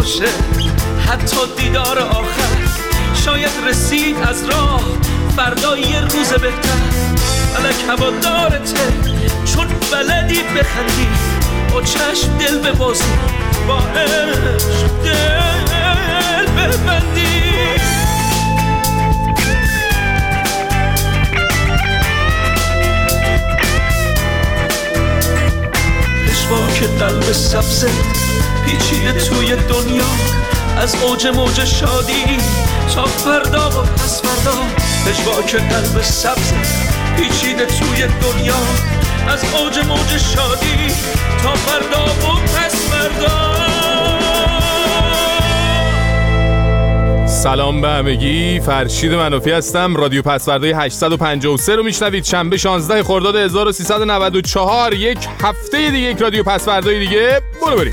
باشه حتی دیدار آخر، شاید رسید از راه فردا یه روز بهتر. فلک هوادارته چون بلدی بخندی، با چشم دل ببازی، با عشق دل ببندی. پشواک قلب سبزت پیچیده توی دنیا، از اوج موج شادی تا فردا و پس فردا. پشواک قلب سبزت پیچیده توی دنیا، از اوج موج شادی تا فردا و پس فردا. سلام به همگی، فرشید منافی هستم. رادیو پسوردهای 853 رو میشنوید. شنبه 16 خرداد 1394، یک هفته دیگه، یک رادیو پسوردهای دیگه. برو بریم.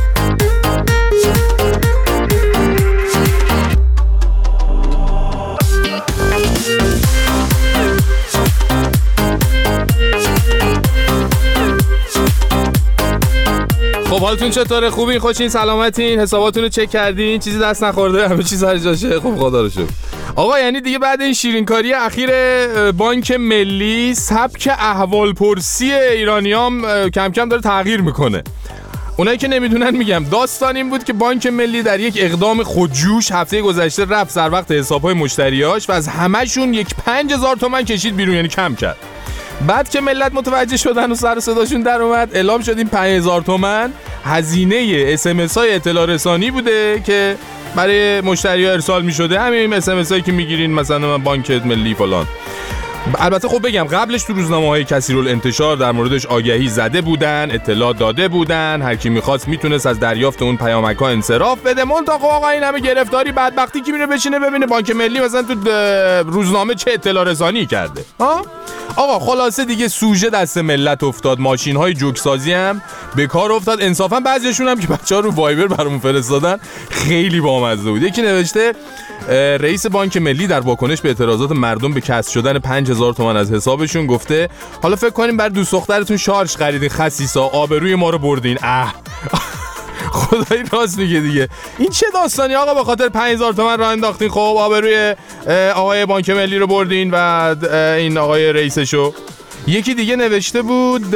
خب حالتون چطوره؟ خوبین؟ خوشین؟ سلامتین؟ حساباتون رو چک کردین؟ چیزی دست نخورده؟ همه چیز سر جاشه؟ خب خدا رو شکر. آقا یعنی دیگه بعد این شیرینکاری اخیر بانک ملی، سبک احوالپرسی ایرانیام کم کم داره تغییر میکنه. اونایی که نمیدونن میگم، داستان این بود که بانک ملی در یک اقدام خودجوش هفته گذشته رفت سر وقت حسابهای مشتریاش و از همه‌شون یک 5000 تومان کشید بیرون، یعنی کم کرد. بعد که ملت متوجه شدن و سر صداشون در اومد، اعلام شد این 5000 تومان هزینه SMS های اطلاع رسانی بوده که برای مشتری‌ها ارسال می‌شده. همین SMS هایی که می‌گیرین مثلا بانک ملی فلان. البته خب بگم قبلش تو روزنامه‌های کثیرالانتشار در موردش آگهی زده بودن، اطلاع داده بودن، هر کی می‌خواست میتونست از دریافت اون پیامک‌ها انصراف بده. منتها خب آقا این همه گرفتاری بدبختی کی میره بشینه ببینه بانک ملی مثلا تو روزنامه چه اطلاع رسانی کرده؟ ها؟ آقا خلاصه دیگه سوژه دست ملت افتاد، ماشین‌های جوکسازی هم به کار افتاد. انصافا بعضیشون هم که بچه‌ها رو وایبر برامون فرستادن خیلی بامزه بود. یکی نوشته رئیس بانک ملی در واکنش به اعتراضات مردم به کسر شدن 5000 تومان از حسابشون گفته حالا فکر کنیم برای دوست دخترتون شارژ خریدین، خسیسا آبروی ما رو بردین. خدایی راست میگه دیگه. این چه داستانی آقا؟ به خاطر 5000 تومان راه انداختین، خب آبروی آقای بانک ملی رو بردین و این آقای رئیسشو. یکی دیگه نوشته بود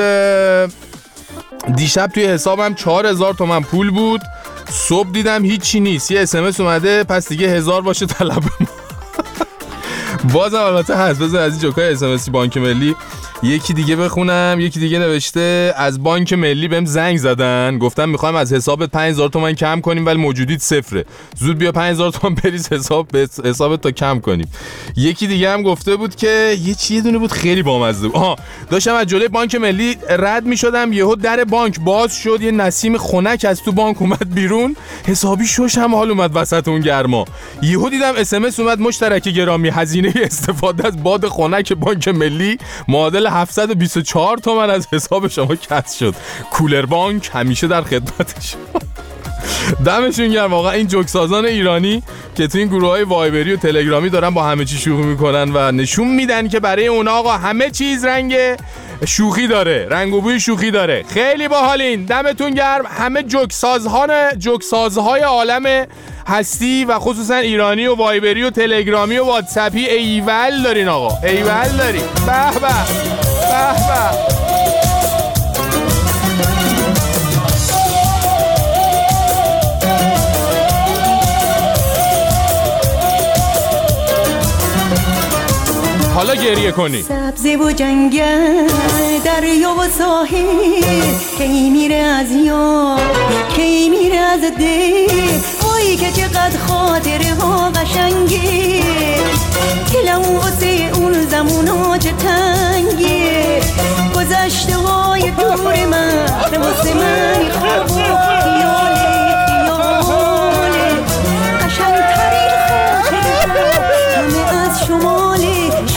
دیشب توی حسابم 4000 تومان پول بود، صبح دیدم هیچی نیست، یه SMS اومده پس دیگه 1000 باشه طلب. بازم البته هست، بذار از این جوکای SMS بانک ملی یکی دیگه بخونم. یکی دیگه نوشته از بانک ملی بهم زنگ زدن، گفتم میخوایم از حسابت 5000 تومان کم کنیم ولی موجودیت صفره، زود بیا 5000 تومان بریز حسابت تا کم کنیم. یکی دیگه هم گفته بود که یه دونه بود خیلی بامزه بود. داشتم از جلوی بانک ملی رد میشدم، یهو در بانک باز شد، یه نسیم خنک از تو بانک اومد بیرون، حسابی شوش هم حال اومد وسط اون گرما. یهو دیدم SMS اومد مشترک گرامی، هزینه استفاده از باد خنک بانک ملی معادل 724 تومان از حساب شما کسر شد. کولر بانک همیشه در خدمت شما. دمشون گرم واقعا این جوکسازان ایرانی که تو این گروه‌های وایبری و تلگرامی دارن با همه چی شوخی میکنن و نشون میدن که برای اونا آقا همه چیز رنگ شوخی داره، رنگ و بوی شوخی داره. خیلی باحالین، دمتون گرم. همه جوکسازهای عالم هستی و خصوصا ایرانی و وایبری و تلگرامی و واتسپی ایول دارین آقا، ایول دارین. به به به به. حالا گریه کنی. سبزه و جنگل، دریا و ساحل، کی میره از یاد، کی میره از دل، وای که چقدر خاطره ها قشنگه، دلم واسه اون زمونا چه تنگه، گذشته های دور من واسه من خواب و خیاله، قشنگترین خاطره همه از شماله،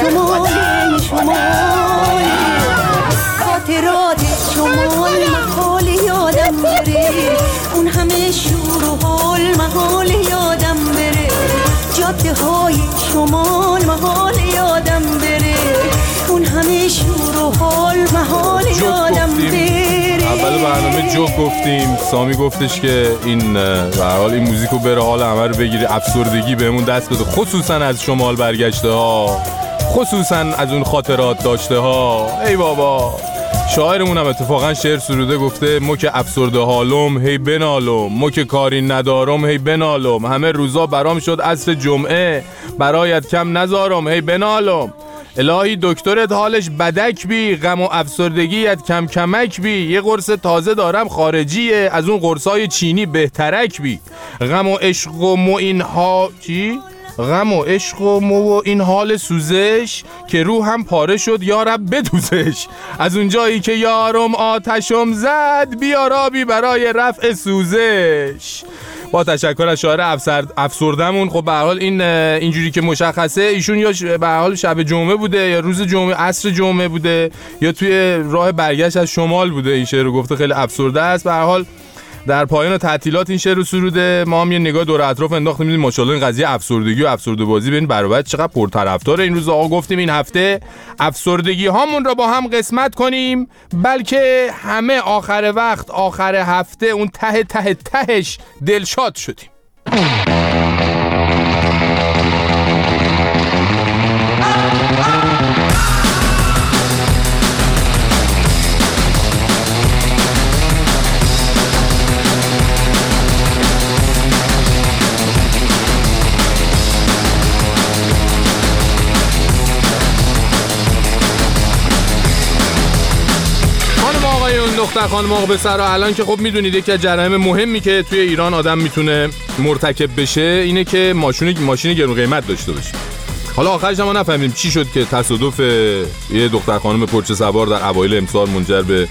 خاطرات شمال محال یادم بره، اون همه شور و حال محال یادم بره، جاده های شمال محال یادم بره، اون همه شور و حال محال یادم بره. اول برنامه برنامه جوک گفتیم. سامی گفتش که این به هر حال این موزیکو بره حال همه رو بگیری، افسردگی بهمون دست بده، خصوصا از شمال برگشته ها، خصوصا از اون خاطرات داشته ها. ای بابا، شاعرمون هم اتفاقا شعر سروده، گفته مو که افسرده حالم هی بنالم، مو که کاری ندارم هی بنالم، همه روزا برام شد عصر جمعه، برایت کم نذارم هی بنالم. الهی دکترت حالش بدک بی، غم و افسردگیت کم کمک بی، یه قرص تازه دارم خارجیه، از اون قرصای چینی بهترک بی. غم و عشق و مو این ها چی؟ غم و عشق و مو و این حال سوزش، که روحم پاره شد یارب بدوزش، از اون جایی که یارم آتشم زد، بیارابی برای رفع سوزش. با تشکر از شاعر افسردمون. خب به هر حال این اینجوری که مشخصه ایشون یا به هر حال شب جمعه بوده یا روز جمعه عصر جمعه بوده یا توی راه برگشت از شمال بوده این شعر رو گفته، خیلی افسرده است. به هر حال در پایان تعطیلات این شعر رو سروده. ما هم یه نگاه دور اطراف انداختیم، دیدیم ماشاءالله این قضیه افسردگی و افسرده بازی ببین برابر چقدر پرطرفدار این روز. آقا گفتیم این هفته افسردگی هامون رو با هم قسمت کنیم، بلکه همه آخر وقت آخر هفته اون تهش دلشاد شدیم. دختر خانم آقا پسرا، الان که خب میدونید یکی از جرایم مهمی که توی ایران آدم میتونه مرتکب بشه اینه که ماشین گرون قیمت داشته باشه. حالا آخرش ما نفهمیدیم چی شد که تصادف یه دختر خانم پرچه سوار در اوایل امسال منجر به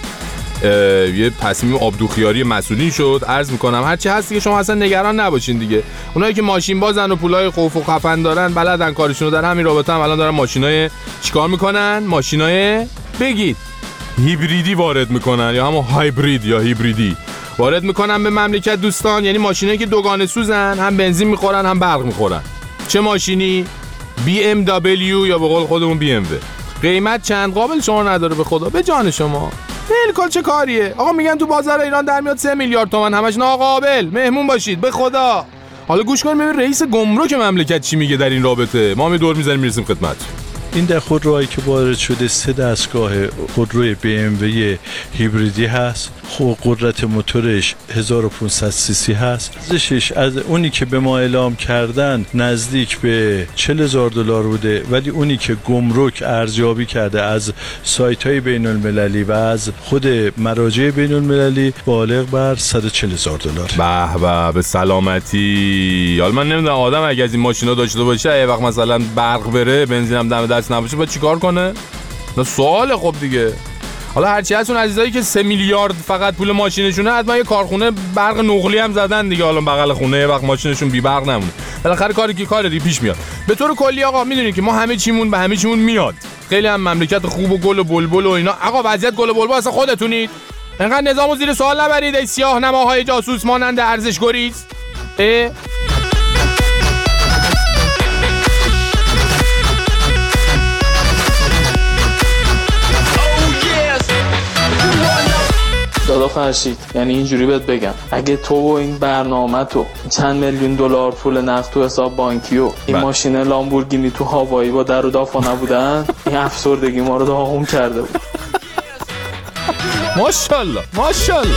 یه تصمیم آبدوخیاری مسئولین شد. عرض میکنم هرچی هست دیگه شما اصلا نگران نباشین دیگه. اونایی که ماشین بازن و پولای خوف و خفن دارن بلدن کارشونو، در همین رابطه هم الان دارن ماشینای چیکار میکنن؟ ماشینای بگید هیبریدی وارد میکنن، یا همون هایبرید یا هیبریدی وارد میکنن به مملکت دوستان. یعنی ماشینایی که دوگانه سوزن، هم بنزین میخورن هم برق میخورن. چه ماشینی؟ BMW یا به قول خودمون BMW. قیمت چند؟ قابل شما نداره به خدا، به جان شما. بالکل چه کاریه؟ آقا میگن تو بازار ایران در میاد 3 میلیارد تومان، همش ناقابل. مهمون باشید به خدا. حالا گوش کنیم ببین رئیس گمرک مملکت چی میگه در این رابطه. ما هم دور میزنیم میرسیم خدمت. این در خودروهایی که وارد شده 3 دستگاه خودروی BMW هیبریدی هست. خب قدرت موتورش 1500 سی سی هست. ارزشش از اونی که به ما اعلام کردن نزدیک به $40,000 بوده، ولی اونی که گمرک ارزیابی کرده از سایت‌های بین‌المللی و از خود مراجع بین‌المللی بالغ بر $140,000. به به به سلامتی. حالا من نمیدونم آدم اگه از این ماشینا داشته باشه یه وقت مثلا برق بره، بنزینم دم دست نباشه، باید چیکار کنه؟ نه سواله. خب دیگه حالا هرچی هست اون عزیزایی که 3 میلیارد فقط پول ماشینشونه، حتما یه کارخونه برق نقلی هم زدن دیگه، حالا بغل خونه یه وقت ماشینشون بی برق نمونه. بالاخره کاری پیش میاد. به طور کلی آقا میدونید که ما همه چیمون به همه چیمون میاد. خیلی هم مملکت خوب و گل و بلبل و اینا. آقا وضعیت گل و بلبل اصلا خودتونید. انقدر نظامو زیر سوال نبرید ای سیاه نماهای جاسوس مانند ارزش گریز. دادا فرشید، یعنی اینجوری بهت بگم اگه تو و این برنامه تو چند میلیون دلار پول نقد تو حساب بانکی و این ماشین لامبورگینی تو هوایی با در و دافا نبودن، این افسردگی ما رو داغون کرده بود. ماشاءالله ماشاءالله.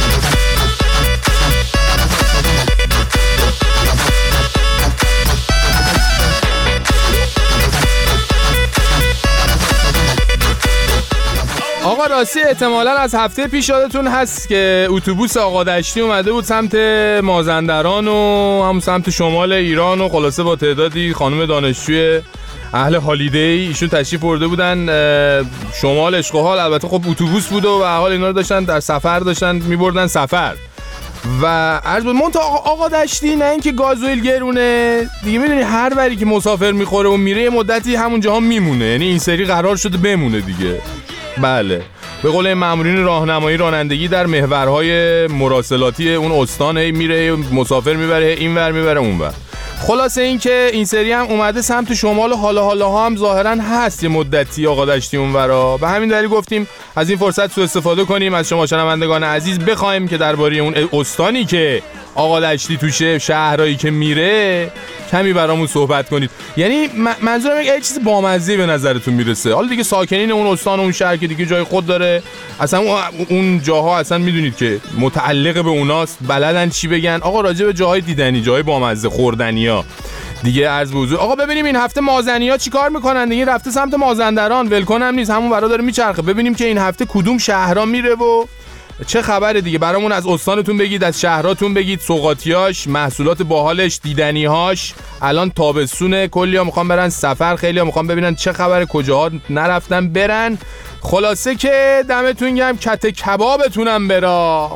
آقا راستی احتمالاً از هفته پیش یادتون هست که اتوبوس آقا دشتی اومده بود سمت مازندران و هم سمت شمال ایران و خلاصه با تعدادی خانم دانشجوی اهل هالیدی ایشون تشریف برده بودن شمال عشق و حال. البته خب اتوبوس بود و به حال اینا رو داشتن در سفر داشتن میبردن سفر و عرض بود منتها آقا دشتی نه اینکه گازوئیل گرونه دیگه، میدونی هر بری که مسافر میخوره و میره مدتی همونجا هم میمونه، یعنی این سری قرار شده بمونه دیگه. بله به قول مامورین راهنمایی رانندگی در محورهای مراسلاتی اون استان میره مسافر میبره اینور میبره اونور. خلاصه این که این سری هم اومده سمت شمال و حالا هم ظاهرا هست یه مدتی آقا دشتی اونورا. به همین دلیل گفتیم از این فرصت سوء استفاده کنیم، از شما شنوندگان عزیز بخوایم که درباره اون استانی که آقا دشتی توشه، شهرهایی که میره کمی برامون صحبت کنید. یعنی منظورم یه چیز بامزه‌ای به نظرتون میرسه. حالا دیگه ساکنین اون استان و اون شهر که دیگه جای خود داره، اصلا اون جاها اصلا میدونید که متعلق به اوناست، بلدن چی بگن آقا راجع به جاهای دیدنی، جاهای بامزه، خوردنیا دیگه. عرض به حضور آقا ببینیم این هفته مازنیا چیکار میکنن دیگه. رفته سمت مازندران، ولکن هم نیست، همون برا داره میچرخه. ببینیم که این هفته کدوم شهرها میره و چه خبره دیگه. برامون از استانتون بگید، از شهراتون بگید، سوغاتیاش، محصولات باحالش، دیدنیهاش. الان تابستونه، کلیا میخوان برن سفر، خیلیا میخوان ببینن چه خبره، کجاها نرفتن برن. خلاصه که دمتون گرم، کته کبابتونم برا.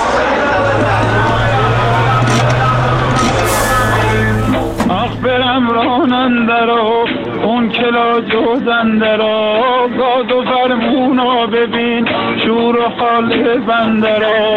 برم راننده را اون کلا جوزنده را، گاد و فرمونا ببین شور و حال بنده را.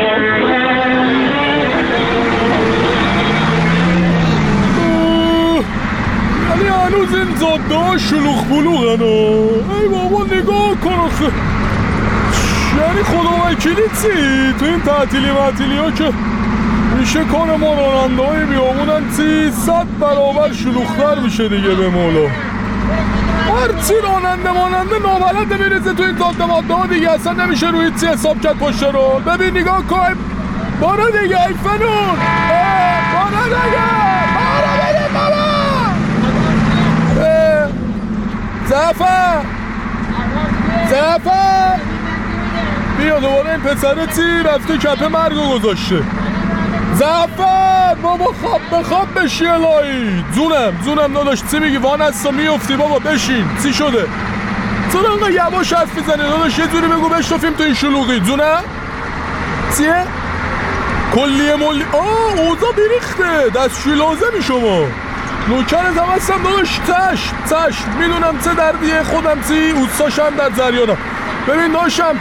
یعنی هنوز این زاده ها شلوغ بلوغن ای بابا نگاه کن. یعنی خدا وکیلی چی تو این تعطیلی ها که میشه کار ما راننده های بیامونن 300 برابر شلوختر میشه دیگه به مولا. هرچی راننده ماننده نابلده میرسه تو این زاده ماده ها دیگه، اصلا نمیشه روی چی حساب کرد پشت رو. ببین نگاه کن بارا دیگه ای فنون، بارا دیگه بارا بده بابا. زفر بیا دوباره این پسره چی رفته کپه مرگو گذاشته. زفر بابا خواب بشی الهی. زونم داداش چی میگی؟ وان هستا میفتی بابا، بشین. چی شده؟ زونه انقا یواش حرف میزنی داداش، یه جوری بگو بشتفیم تو این شلوغی. زونه؟ چیه؟ کلیه ملی اوضا بریخته، دستشوی لازمی شما. نوکر زمستم داداش. چشم میدونم چه دردیه، خودم چی اوستاشم در جریانم. ببین داشتم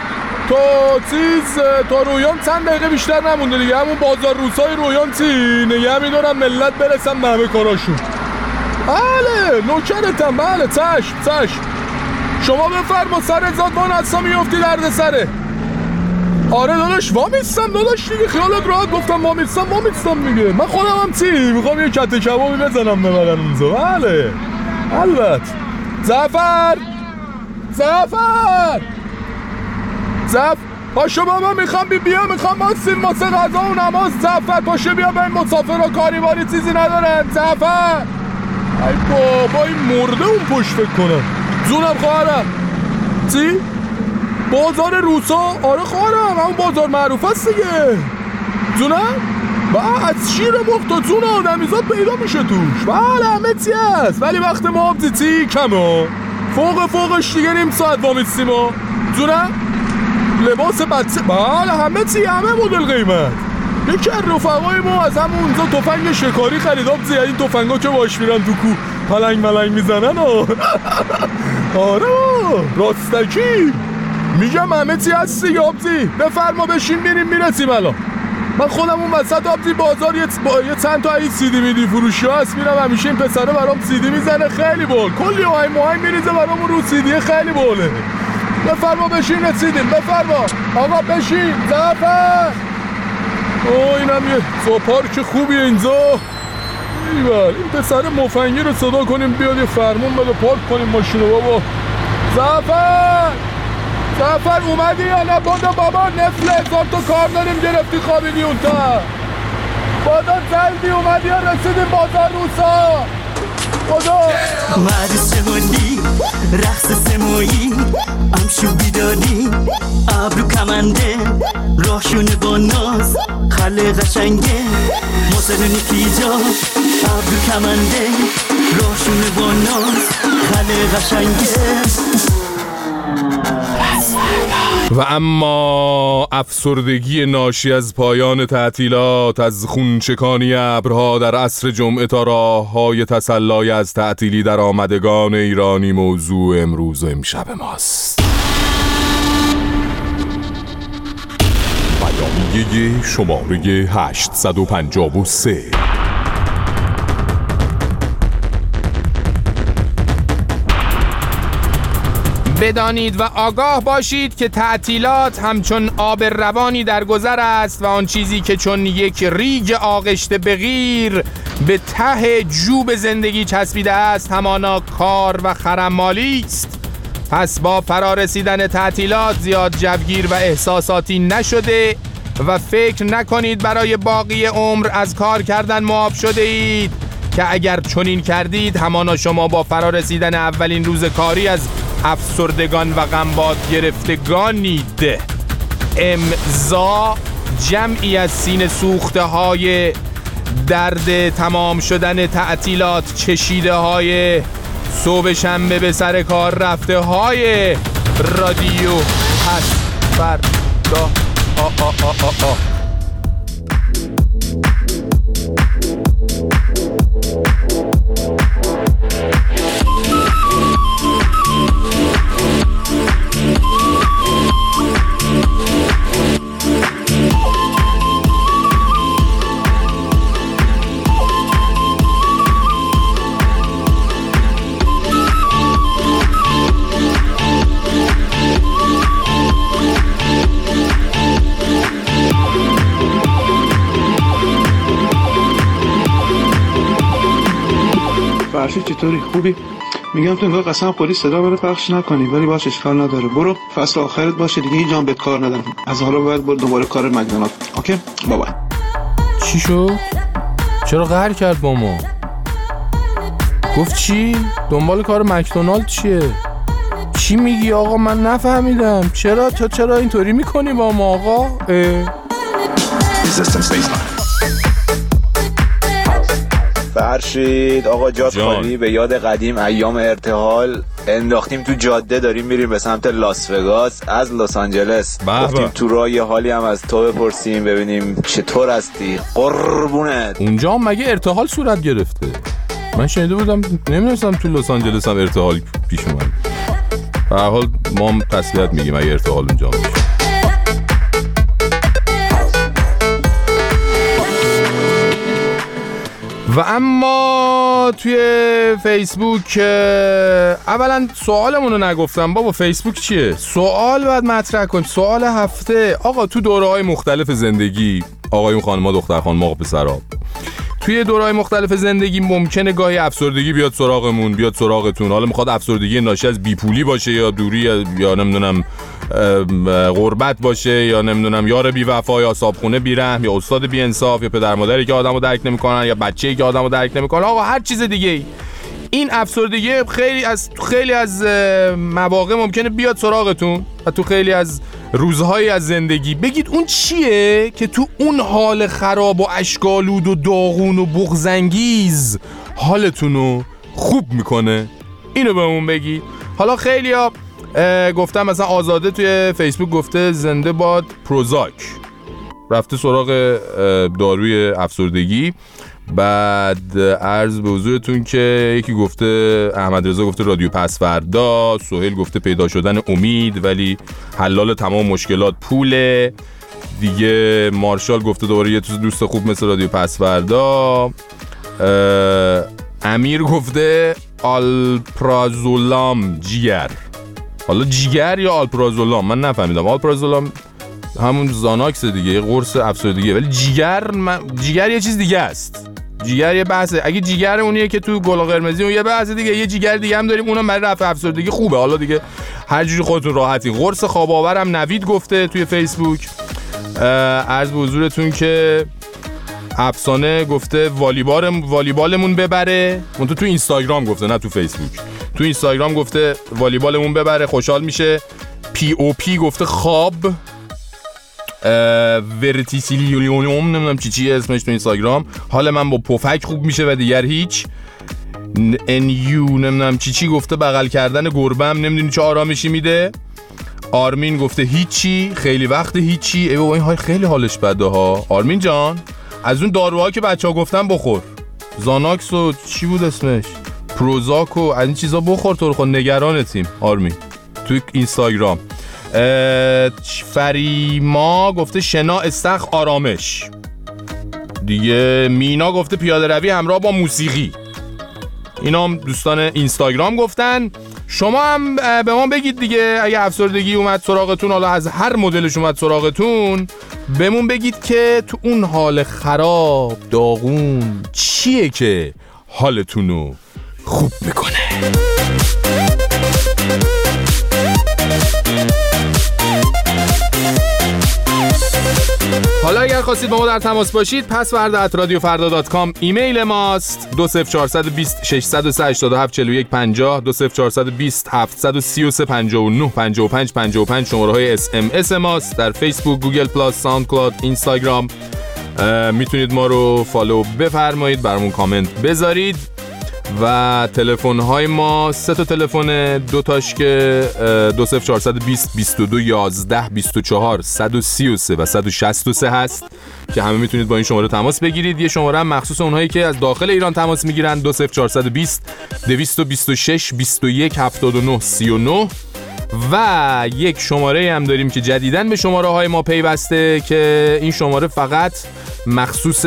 تا رویان چند دقیقه بیشتر نمونده دیگه، همون بازار روسای رویان چی نگه میدارم ملت برسن به همه کاراشون. بله نوکرتم، بله چشم. شما بفرما سر زاد وان حسا میفتی درد سره. آره داداش وامیستم داداش دیگه، خیالت راحت گفتم وامیستم دیگه. من خودم هم چی میخوام یه کته کبابی بزنم ببرن اونجا. بله البته. زفر پاشو بابا، میخوام میخوام ماسیم واسه غذا و نماز. زفر پاشو بیا، به این مسافرها کاری باری چیزی ندارن. زفر ای بابا این مرده اون پشت فکر کنم. زونم خواهرم. چی؟ بازار روسا؟ آره خواهرم همون بازار معروف است دیگه. زونم؟ از شیر مخت زون آدمیزاد پیدا میشه توش. بله همه چی هست، ولی وقت ما چی کمه. فوقش دیگه نیم ساعت وامیستیم. زونم؟ لباس بچه، بله همه چی، همه مدل قیمت. یکی از رفقای ما از همون اونجا تفنگ شکاری خریداب چی، این تفنگا که باش میرن تو کو پلنگ میزنن. آره راستکی میگم همه چی هست دیگه. آبزی بفرما بشین میرسیم الان. من خودم اون وسط آبزی بازار یه چند تا این CD میدی فروشی ها هست، میرم همیشه این پسره برام CD میزنه، خیلی بال کلی آهنگ میریزه برام رو CD، خیلی باله. بفرما بشین رسیدیم. بفرما آقا بشین. زفر اینم یه زوپارک خوبیه اینجا. این پسر مفنگی رو صدا کنیم بیاد یه فرمون بده پارک کنیم ماشینو. بابا زفر اومدی یا نه؟ بابا نفل 1000 تا کار داریم، گرفتی خوابیدی اون تا. بابا جلدی اومدی یا رسیدیم بازار روسا. خدا مرد سمالی رقص سمایی امشو بیداری ابرو کمنده راهشونه با ناز خله قشنگه مازنونی پیجا ابرو کمنده راهشونه با ناز خله قشنگه. و اما افسردگی ناشی از پایان تعطیلات، از خونچکانی ابرها در عصر جمعه تا راه‌های تسلای از تعطیلی در آمدگان ایرانی موضوع امروز و امشب ماست. بیانیه شماره 853. بدانید و آگاه باشید که تعطیلات همچون آب روانی در گذر است و آن چیزی که چون یک ریگ آغشته به غیر به ته جوب زندگی چسبیده است همانا کار و خرمالی است. پس با فرارسیدن تعطیلات زیاد جوگیر و احساساتی نشده و فکر نکنید برای باقی عمر از کار کردن معاف شده اید که اگر چنین کردید همانا شما با فرارسیدن اولین روز کاری از افسردگان و غمباد گرفتگانید. امضا جمعی از سینه سوخته های درد تمام شدن تعطیلات چشیده های صبح شنبه به سر کار رفته های رادیو پس فردا. فرشید چطوری؟ خوبی؟ میگم تو انگار قسم خوری صدا برای پخش نکنی، ولی باشه اشکال نداره. برو فصل آخرت باشه دیگه، هیچ جام بهت کار ندارم. از حالا باید برو دوباره کار مکدونالد. اوکی؟ بابا. چی شد؟ چرا قهر کرد با ما؟ گفت چی؟ دنبال کار مکدونالد چیه؟ چی میگی آقا؟ من نفهمیدم. چرا اینطوری میکنی با ما آقا؟ فرشید آقا جات خالی، به یاد قدیم ایام ارتحال انداختیم تو جاده، داریم میریم به سمت لاس وگاس از لس آنجلس. گفتیم تو راه یه حالی هم از تو بپرسیم ببینیم چطور هستی. قربونت. اونجا هم مگه ارتحال صورت گرفته؟ من شنیده بودم، نمیدونستم تو لس آنجلس هم ارتحال پیش اومد. به هر حال ما هم تسلیت میگیم اگه ارتحال اونجا میشه. و اما توی فیسبوک اولا سوالمون رو نگفتم بابا. فیسبوک چیه؟ سوال باید مطرح کنیم. سوال هفته آقا، تو دوره‌های مختلف زندگی آقایون خانم‌ها دختر خانم‌ها پسرها، توی دوره‌های مختلف زندگی ممکنه گاهی افسردگی بیاد سراغمون، بیاد سراغتون. حالا میخواد افسردگی ناشی از بیپولی باشه یا دوری یا نمیدونم غربت باشه یا نمیدونم یار بی وفا یا صابخونه بی رحم یا استاد بی انصاف یا پدر مادری که آدمو درک نمیکنن یا بچه‌ای که آدمو درک نمیکنه. آقا هر چیز دیگه این افسردگی خیلی از مواقع ممکنه بیاد سراغتون و تو خیلی از روزهایی از زندگی بگید اون چیه که تو اون حال خراب و اشکالود و داغون و بغض‌انگیز حالتونو خوب میکنه. اینو بهمون بگید. حالا خیلیا گفتم مثلا آزاده توی فیسبوک گفته زنده باد پروزاک، رفته سراغ داروی افسردگی. بعد عرض به حضورتون که یکی گفته، احمد رضا گفته رادیو پس فردا، سهیل گفته پیدا شدن امید ولی حلال تمام مشکلات پوله دیگه، مارشال گفته دوباره یه دوست خوب مثل رادیو پس فردا، امیر گفته آلپرازولام جیگر. حالا جیگر یا آلپرازولام من نفهمیدم. آلپرازولام همون زاناکس دیگه، یه قرص افسردگیه، ولی جیگر یه چیز دیگه است. جیگر یه بحثه. اگه جیگر اونیه که تو گل قرمزی اون یه بحثه دیگه. یه جیگر دیگه هم داریم، اونم برای رفع افسردگی خوبه. حالا دیگه هر جوری خودتون راحتی. قرص خواب آورم نوید گفته توی فیسبوک. عرض به حضورتون که افسانه گفته والیبالمون ببره. اون تو اینستاگرام گفته، نه تو فیسبوک. تو اینستاگرام گفته والیبالمون ببره خوشحال میشه. پی او پی گفته خواب. ورتیسیلیوم نمیدونم چی اسمش تو اینستاگرام، حال من با پفک خوب میشه و دیگر هیچ. انیو نمیدونم چی گفته بغل کردن گربم نمیدونی چه آرامشی میده. آرمین گفته هیچی، خیلی وقت هیچی. ای بابا این های خیلی حالش بده ها. آرمین جان از اون داروها که بچه‌ها گفتن بخور، زاناکس و چی بود اسمش، پروزاک و از این چیزا بخور. تو رو خود نگرانتیم آرمین. تو اینستاگرام فریما گفته شنا استخ آرامش دیگه. مینا گفته پیاده روی همراه با موسیقی. اینا هم دوستان اینستاگرام گفتن. شما هم به ما بگید دیگه، اگه افسردگی اومد سراغتون، حالا از هر مدلش اومد سراغتون، بهمون بگید که تو اون حال خراب داغون چیه که حالتونو خوب میکنه. حالا اگر خواستید با ما در تماس باشید، password@radiofarda.com ایمیل ماست. 20420 687 41 50 20420 733 59 55 55 شماره های SMS ماست. در فیسبوک، گوگل پلاس، ساوند کلاود، اینستاگرام میتونید ما رو فالو بفرمایید، برامون کامنت بذارید. و تلفن های ما 3 تا تلفن، 2 تاش که 20420 22 11 24 133 و 163 هست که همه میتونید با این شماره تماس بگیرید. یه شماره هم مخصوص اونهایی که از داخل ایران تماس میگیرن، 20420 226 21 79 39. و یک شماره هم داریم که جدیداً به شماره های ما پیوسته که این شماره فقط مخصوص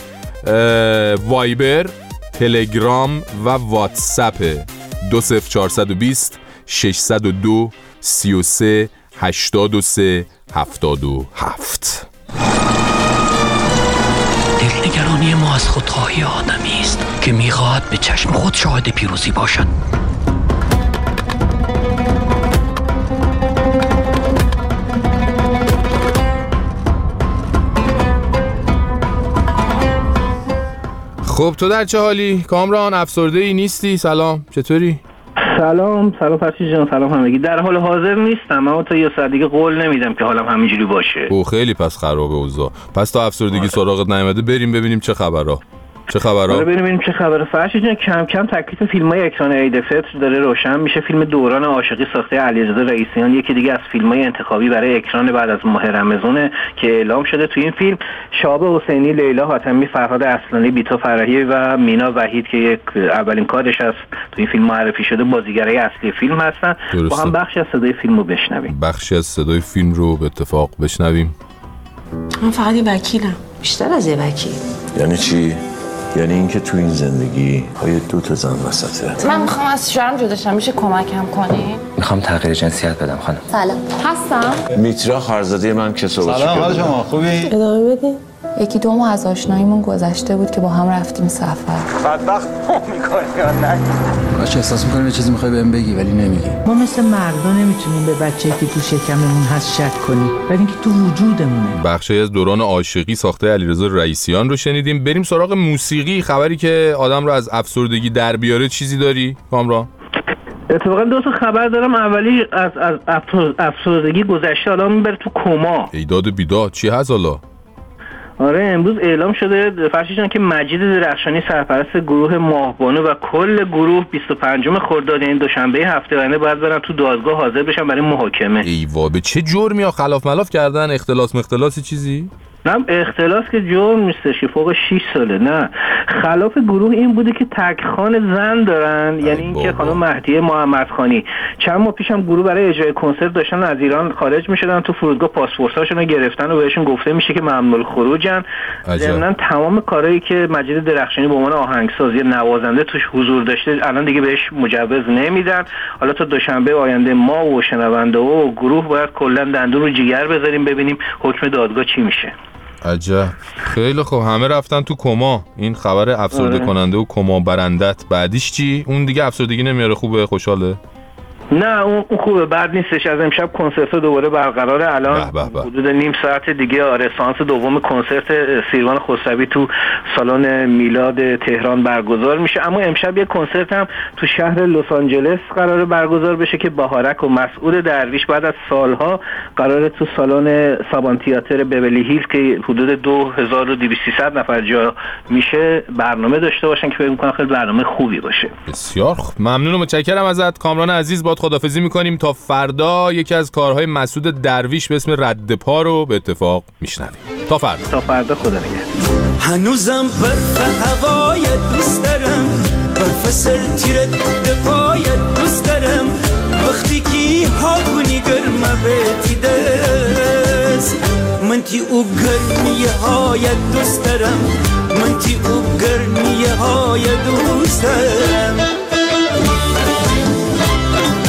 وایبر، تلگرام و واتساپ. 20420 602 33 83 77. دلنگرانی ما از خودخواهی آدمی است که میخواهد به چشم خود شاهد پیروزی باشد. خب تو در چه حالی؟ کامران افسرده ای نیستی؟ سلام، چطوری؟ سلام فرشید جان، سلام همگی. در حال حاضر نیستم، اما تا یه ساعت دیگه قول نمیدم که حالم همینجوری باشه. او خیلی پس خرابه اوضاع. پس تا افسردگی سراغت نیامده بریم ببینیم چه خبرها. چه خبرها؟ ببینیم چه خبره. فرشید جان، کم کم تکلیف فیلم‌های اکران عید فطر داره روشن میشه. فیلم دوران عاشقی ساخته علیرضا رئیسیان یکی دیگه از فیلم‌های انتخابی برای اکران بعد از ماه رمضان که اعلام شده. تو این فیلم شهاب حسینی، لیلا حاتمی، فرهاد اصلانی، بیتا فرحی و مینا وحید که یک اولین کارش از تو این فیلم معرفی شده بازیگرای اصلی فیلم هستن. با هم بخشی از صدای فیلم رو بشنویم. بخشی از صدای فیلم رو به اتفاق بشنویم. من فقط یه وکیلم، بیشتر از یه وکیل. یعنی چی؟ یعنی اینکه تو این زندگی های 2 تا زن وسطه. من میخوام از شوهرم جدا شم، میشه کمکم کنی؟ میخوام تغییر جنسیت بدم خانم. سلام، هستم. میترا خارزاده من که صحبت سلام، حال شما خوبی؟ ادامه بدین. 1-2 ماه از آشناییمون گذشته بود که با هم رفتیم سفر. بدبخت میکنی یا نه؟ باشه، احساس میکنم یه چیزی میخوای بهم بگی ولی نمیگی. ما مثل مردا نمیتونیم به بچه‌ای که تو شکممون هست شک کنیم، ولی اینکه تو وجودمونه. بخشی از دوران عاشقی ساخته علیرضا رئیسیان رو شنیدیم. بریم سراغ موسیقی. خبری که آدم رو از افسردگی در بیاره چیزی داری کامران؟ اتفاقا 2 تا خبر دارم. اولی از افسردگی گذشته حالا میبره تو کما. ایداد بیداد چی هست حالا؟ آره، امروز اعلام شده فرشید جان که مجید درخشانی سرپرست گروه ماهبانو و کل گروه 25 خرداد یعنی دوشنبه هفته آینده باید برن تو دادگاه حاضر بشن برای محاکمه. ایوا، به چه جرمی ها خلاف ملاف کردن؟ اختلاسی چیزی؟ نه، اختلاس که جرم نیستش که فوق 6 ساله. نه، خلاف گروه این بوده که تکخوان زن دارن، یعنی اینکه خانم مهدیه محمدخانی چند ماه پیش هم گروه برای اجرای کنسرت داشتن از ایران خارج میشدن، تو فرودگاه پاسپورتاشون رو گرفتن و بهشون گفته میشه که ممنوع الخروجن. ضمن تمام کارهایی که مجید درخشانی به عنوان آهنگساز یا نوازنده توش حضور داشته الان دیگه بهش مجوز نمیدن. حالا تا دوشنبه آینده ما و شنونده و گروه باید کلا دندون رو جگر بذاریم ببینیم حکم دادگاه چی میشه. عجب، خیلی خوب. همه رفتن تو کما. این خبر افسرده کننده و کما برندت. بعدیش چی؟ اون دیگه افسردگی نمیاره؟ خوبه، خوشحاله؟ نه اون خوبه، بد نیستش. از امشب کنسرت دوباره برقراره. الان حدود نیم ساعت دیگه سانس دوم کنسرت سیروان خسروی تو سالن میلاد تهران برگزار میشه. اما امشب یه کنسرت هم تو شهر لس آنجلس قراره برگزار بشه که بهارک و مسعود درویش بعد از سالها قراره تو سالن سابان تئاتر بیولی هیلز که حدود 2200 نفر جا میشه برنامه داشته باشن که فکر می‌کنم خیلی برنامه خوبی باشه. بسیار خوب، ممنون و متشکرم ازت کامران عزیز. با خدافظی میکنیم تا فردا. یکی از کارهای مسعود درویش به اسم رد پا رو به اتفاق میشنویم. تا فردا خدا نگهدار. هنوزم برف هوای دوست دارم، برف سرتیرت دفاع دوست دارم، وقتی که هاگونی گرمه بیتی دست من تی او گرمیه های دوست دارم، من تی او گرمیه های دوست دارم.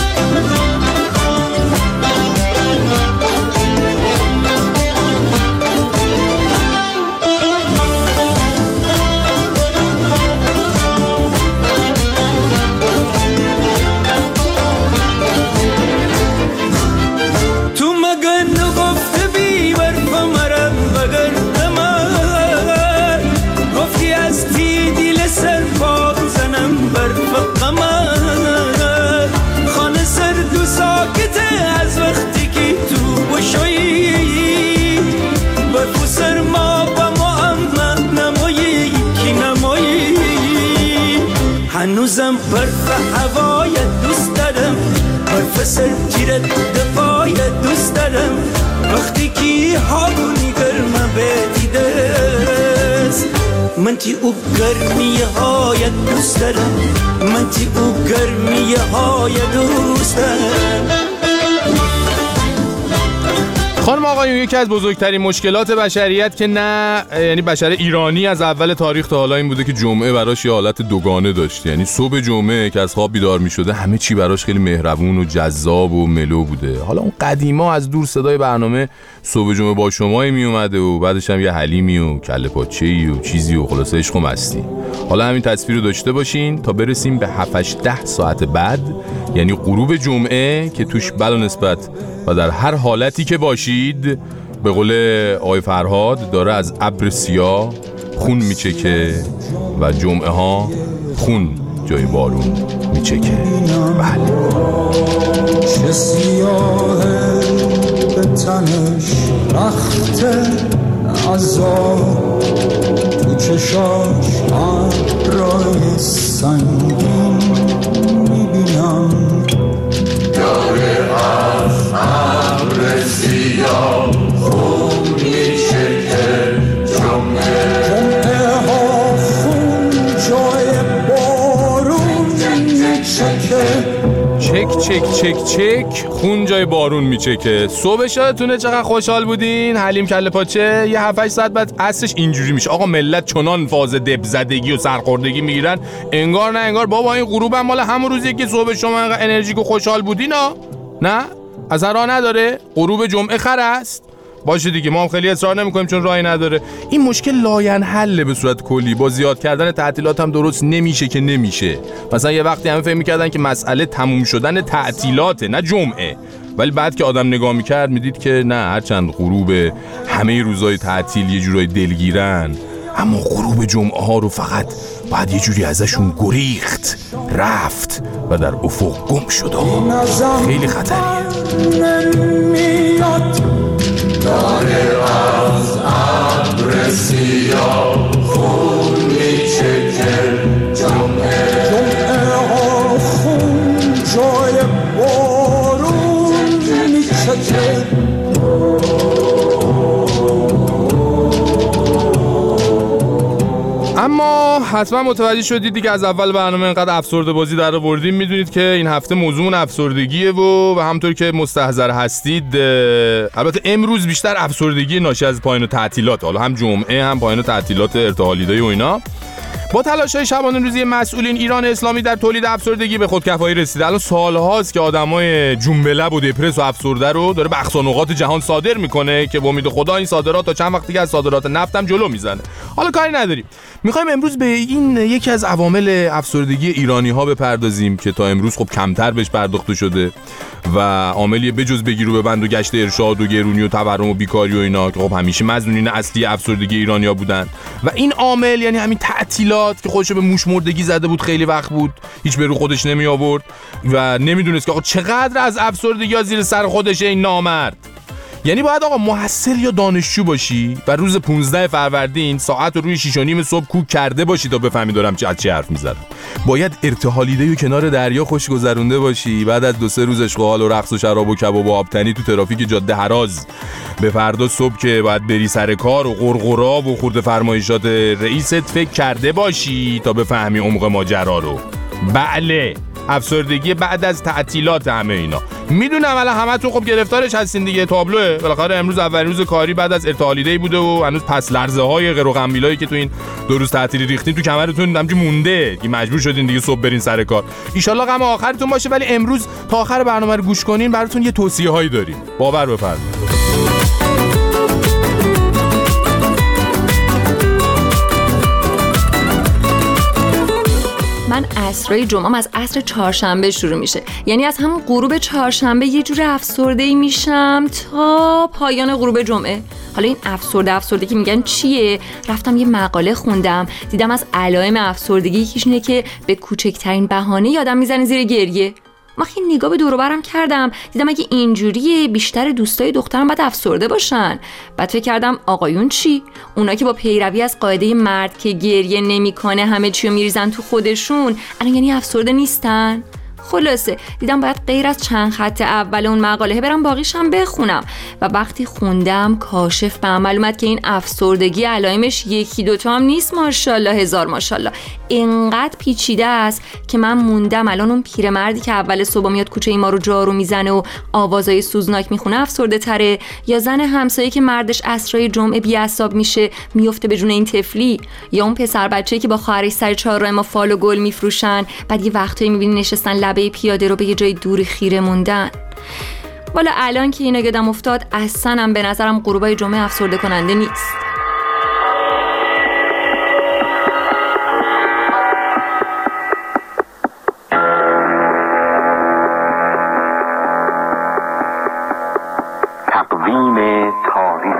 روزم برف هوای دوست دارم برف سرگیرت دفای دوست دارم وقتی که هاگونی گرمه بدیدست من تی او گرمی های دوست دارم من تی او گرمی های دوست دارم. خانم آقایون، یکی از بزرگترین مشکلات بشریت که نه یعنی بشر ایرانی از اول تاریخ تا حالا این بوده که جمعه براش یه حالت دوگانه داشته. یعنی صبح جمعه که از خواب بیدار می‌شده همه چی براش خیلی مهربون و جذاب و ملو بوده. حالا اون قدیما از دور صدای برنامه صبح جمعه با شمایی می اومده و بعدش هم یه حلیمی و کله پاچه‌ای و چیزی و خلاصه عشق و مستی. حالا همین تصویر رو داشته باشین تا برسیم به 7-8 ساعت بعد، یعنی غروب جمعه که توش بلا نسبت و در هر حالتی که باشید به قول آقای فرهاد داره از ابر سیاه خون میچکه و جمعه ها خون جای بارون میچکه. بله چه سیاهه به تنش رخت عذاب تو چشاش ابرای سنگین میبینم داره از ابر سیاه خون میچکه جمعه ها خون جای بارون میچکه چک چک چک چک خون جای بارون میچکه. صبح شادتونه چقدر خوشحال بودین. حلیم کله پاچه یه 7-8 ساعت بعد عصرش اینجوری میشه. آقا ملت چنان فاز دب زدگی و سرخوردگی میگیرن انگار نه انگار بابا این غروب هم مال همون روزیه که صبح شما انقدر انرژیک و خوشحال بودین ها. نه اصلا راه نداره. غروب جمعه خر است. باشه دیگه ما هم خیلی اصرار نمی‌کنیم چون راهی نداره. این مشکل لاینحله به صورت کلی. با زیاد کردن تعطیلات هم درست نمیشه که نمیشه. مثلا یه وقتی همه فکر می‌کردن که مسئله تموم شدن تعطیلاته نه جمعه، ولی بعد که آدم نگاه می‌کرد میدید که نه، هرچند غروب همه روزهای تعطیل یه جورای دلگیرن، اما غروب جمعه ها رو فقط بعد یه جوری ازشون گریخت، رفت و در افق گم شد. خیلی خطریه. داره از ابر سیاه خون میچکه جمعه ها خون جای بارون میچکه. اما حتما متوجه شدید دیگه از اول برنامه اینقدر افسرده بازی در آوردیم. میدونید که این هفته موضوعمون افسردگیه و همونطور که مستحضر هستید البته امروز بیشتر افسردگی ناشی از پایان تعطیلات، حالا هم جمعه هم پایان تعطیلات ارتحالیدای و اینا، با تلاش‌های شبانه روزی مسئولین ایران اسلامی در تولید افسردگی به خودکفایی رسیده. الان سال‌هاست که آدمای جنبلب و دپرس و افسرده رو داره به اقصا نقاط جهان صادر میکنه که با امید خدا این صادرات تا چند وقت دیگه از صادرات نفت هم جلو میزنه. حالا کاری نداریم، میخوایم امروز به این یکی از عوامل افسردگی ایرانی‌ها بپردازیم که تا امروز خب کمتر بهش پرداخته شده و عاملی بجز بگیر و ببند و گشت ارشاد و گرونی و تورم و بیکاری و اینا که خب همیشه مظنونین اصلی افسردگی ایرانی‌ها بودن. و این عامل یعنی همین تعطیلات که خودشو به موش مردگی زده بود، خیلی وقت بود هیچ به رو خودش نمی آورد و نمیدونست که آقا چقدر از افسردگی ها زیر سر خودشه این نامرد. یعنی باید آقا محصل یا دانشجو باشی و روز 15 فروردین ساعت رو روی 6:30 صبح کوک کرده باشی تا بفهمی دارم از چه حرف میزنم. باید ارتحالیده و کنار دریا خوش گذرونده باشی، بعد از 2-3 روز اشغال و رقص و شراب و کباب و آبتنی تو ترافیک جاده هراز به فردا صبح که باید بری سر کار و قرقرا و خورده فرمایشات رئیست فکر کرده باشی تا بفهمی عمق ماجرا رو. بله، افسردگی بعد از تعطیلات همه اینا. میدونم الان همتون خب گرفتارش هستین دیگه، تابلوه. بالاخره امروز اولین روز کاری بعد از ارتحالیده‌ای بوده و هنوز پس لرزه های غیر و غمبیلایی که تو این 2 روز تعطیلی ریختین تو کمرتون همینجوری مونده که مجبور شدین دیگه صبح برین سر کار. ان شاءالله غم آخرتون باشه، ولی امروز تا آخر برنامه رو گوش کنین براتون یه توصیه‌هایی داریم. باور بفرمایید. من عصرهای جمعه‌ام از عصر چهارشنبه شروع میشه، یعنی از همون غروب چهارشنبه یه جور افسرده‌ای میشم تا پایان غروب جمعه. حالا این افسردگی میگن چیه؟ رفتم یه مقاله خوندم، دیدم از علائم افسردگی یکیش اینه که به کوچکترین بهانه آدم میزنه زیر گریه. من خیلی نگاه به دور و برم کردم، دیدم اگه اینجوریه بیشتر دوستای دخترم باید افسرده باشن. بعد فکر کردم آقایون چی؟ اونا که با پیروی از قاعده مرد که گریه نمیکنه همه چیو میریزن تو خودشون، الان یعنی افسرده نیستن؟ خلاصه دیدم باید غیر از چند خط اول اون مقاله برم باقیش هم بخونم و وقتی خوندم کاشف به عمل اومد که این افسردگی علائمش یکی دوتا هم نیست، ماشاءالله هزار ماشاءالله، اینقدر پیچیده است که من موندم الان اون پیرمردی که اول صبح میاد کوچه ما رو جارو میزنه و آوازای سوزناک میخونه افسرده تره، یا زن همسایه که مردش عصرای جمعه بی‌عصاب میشه میفته به جون این طفلی، یا اون پسر بچه‌ای که با خواهرش سر چهارراه ما فال و گل میفروشن بعد یه وقتایی میبینی نشستن لبه پیاده رو به یه جای دوری خیره موندن. والا الان که اینا یادم افتاد اصلا هم به نظرم غروبای جمعه افسرده کننده نیست. تقویم تاریخ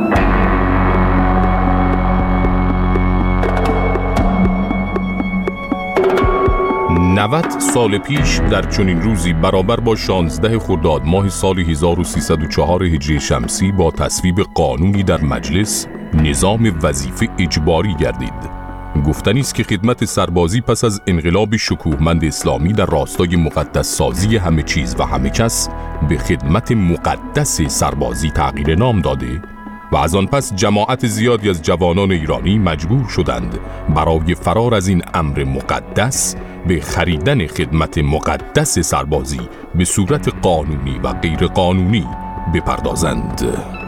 90 سال پیش در چنین روزی برابر با 16 خرداد ماه سال 1304 هجری شمسی با تصویب قانونی در مجلس نظام وظیفه اجباری گردید. گفتنی است که خدمت سربازی پس از انقلاب شکوهمند اسلامی در راستای مقدس سازی همه چیز و همه کس به خدمت مقدس سربازی تغییر نام داده و از آن پس جماعت زیادی از جوانان ایرانی مجبور شدند برای فرار از این امر مقدس به خریدن خدمت مقدس سربازی به صورت قانونی و غیر قانونی بپردازند.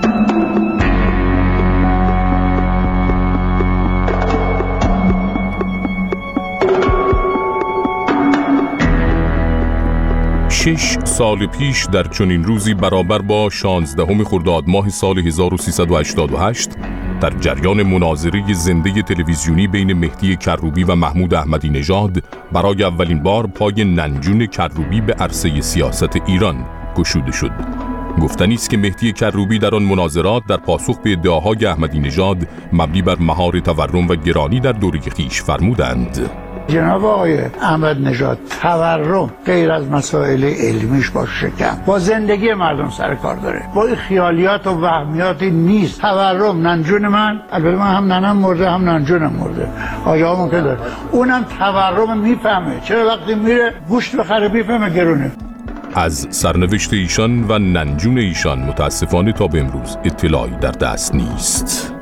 شش سال پیش در چنین روزی برابر با 16 خرداد ماه سال 1388 در جریان مناظره زنده تلویزیونی بین مهدی کروبی و محمود احمدی نژاد برای اولین بار پای ننجون کروبی به عرصه سیاست ایران گشوده شد. گفتنی است که مهدی کروبی در آن مناظرات در پاسخ به ادعاهای احمدی نژاد مبنی بر مهار تورم و گرانی در دوره خویش فرمودند: جناب آقای احمد نژاد، تورم غیر از مسائل علمیش با شکم با زندگی مردم سر کار داره، با خیالیات و وهمیاتی نیست. تورم ننجون من، البته من هم ننم مرده هم ننجونم مرده، آیا ممکن داره اونم تورم میفهمه، چرا وقتی میره گوشت بخره میفهمه گرونه. از سرنوشت ایشان و ننجون ایشان متاسفانه تا به امروز اطلاعی در دست نیست.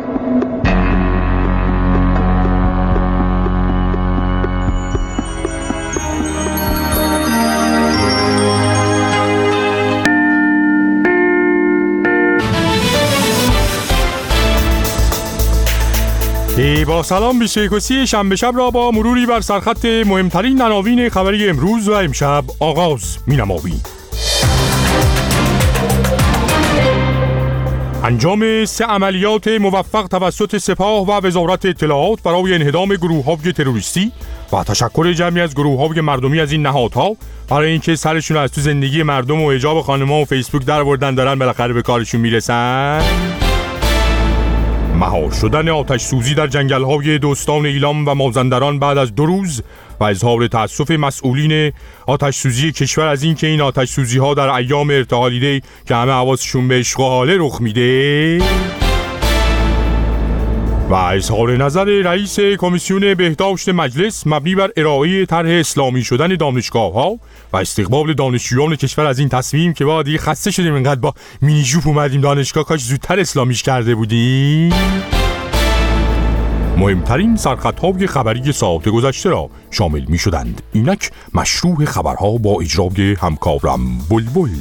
با سلام 21 شنبه شب را با مروری بر سرخط مهمترین عناوین خبری امروز و امشب آغاز می‌نماییم. انجام 3 عملیات موفق توسط سپاه و وزارت اطلاعات برای انهدام گروه‌های تروریستی و تشکر جمعی از گروه‌های مردمی از این نهادها برای اینکه سرشون از تو زندگی مردم و حجاب خانم‌ها و فیسبوک در آوردن دارن بالاخره به کارشون میرسن. مهار شدن آتش سوزی در جنگل‌های دوستان ایلام و مازندران بعد از 2 روز و اظهار تأسف مسئولین آتش سوزی کشور از اینکه این آتش سوزی‌ها در ایام ارتحالی دی که همه حواسشون به اشغال رخ میده و اظهار نظر رئیس کمیسیون بهداشت مجلس مبنی بر ارائه طرح اسلامی شدن دانشگاه‌ها و استقبال دانشجویان کشور از این تصمیم که با دیگه خسته شدیم اینقدر با مینی جوپ اومدیم دانشگاه، کاش زودتر اسلامیش کرده بودیم. مهمترین سرخطهای خبری ساعت گذشته را شامل می شدند. اینک مشروع خبرها با اجرای همکارم بلبل.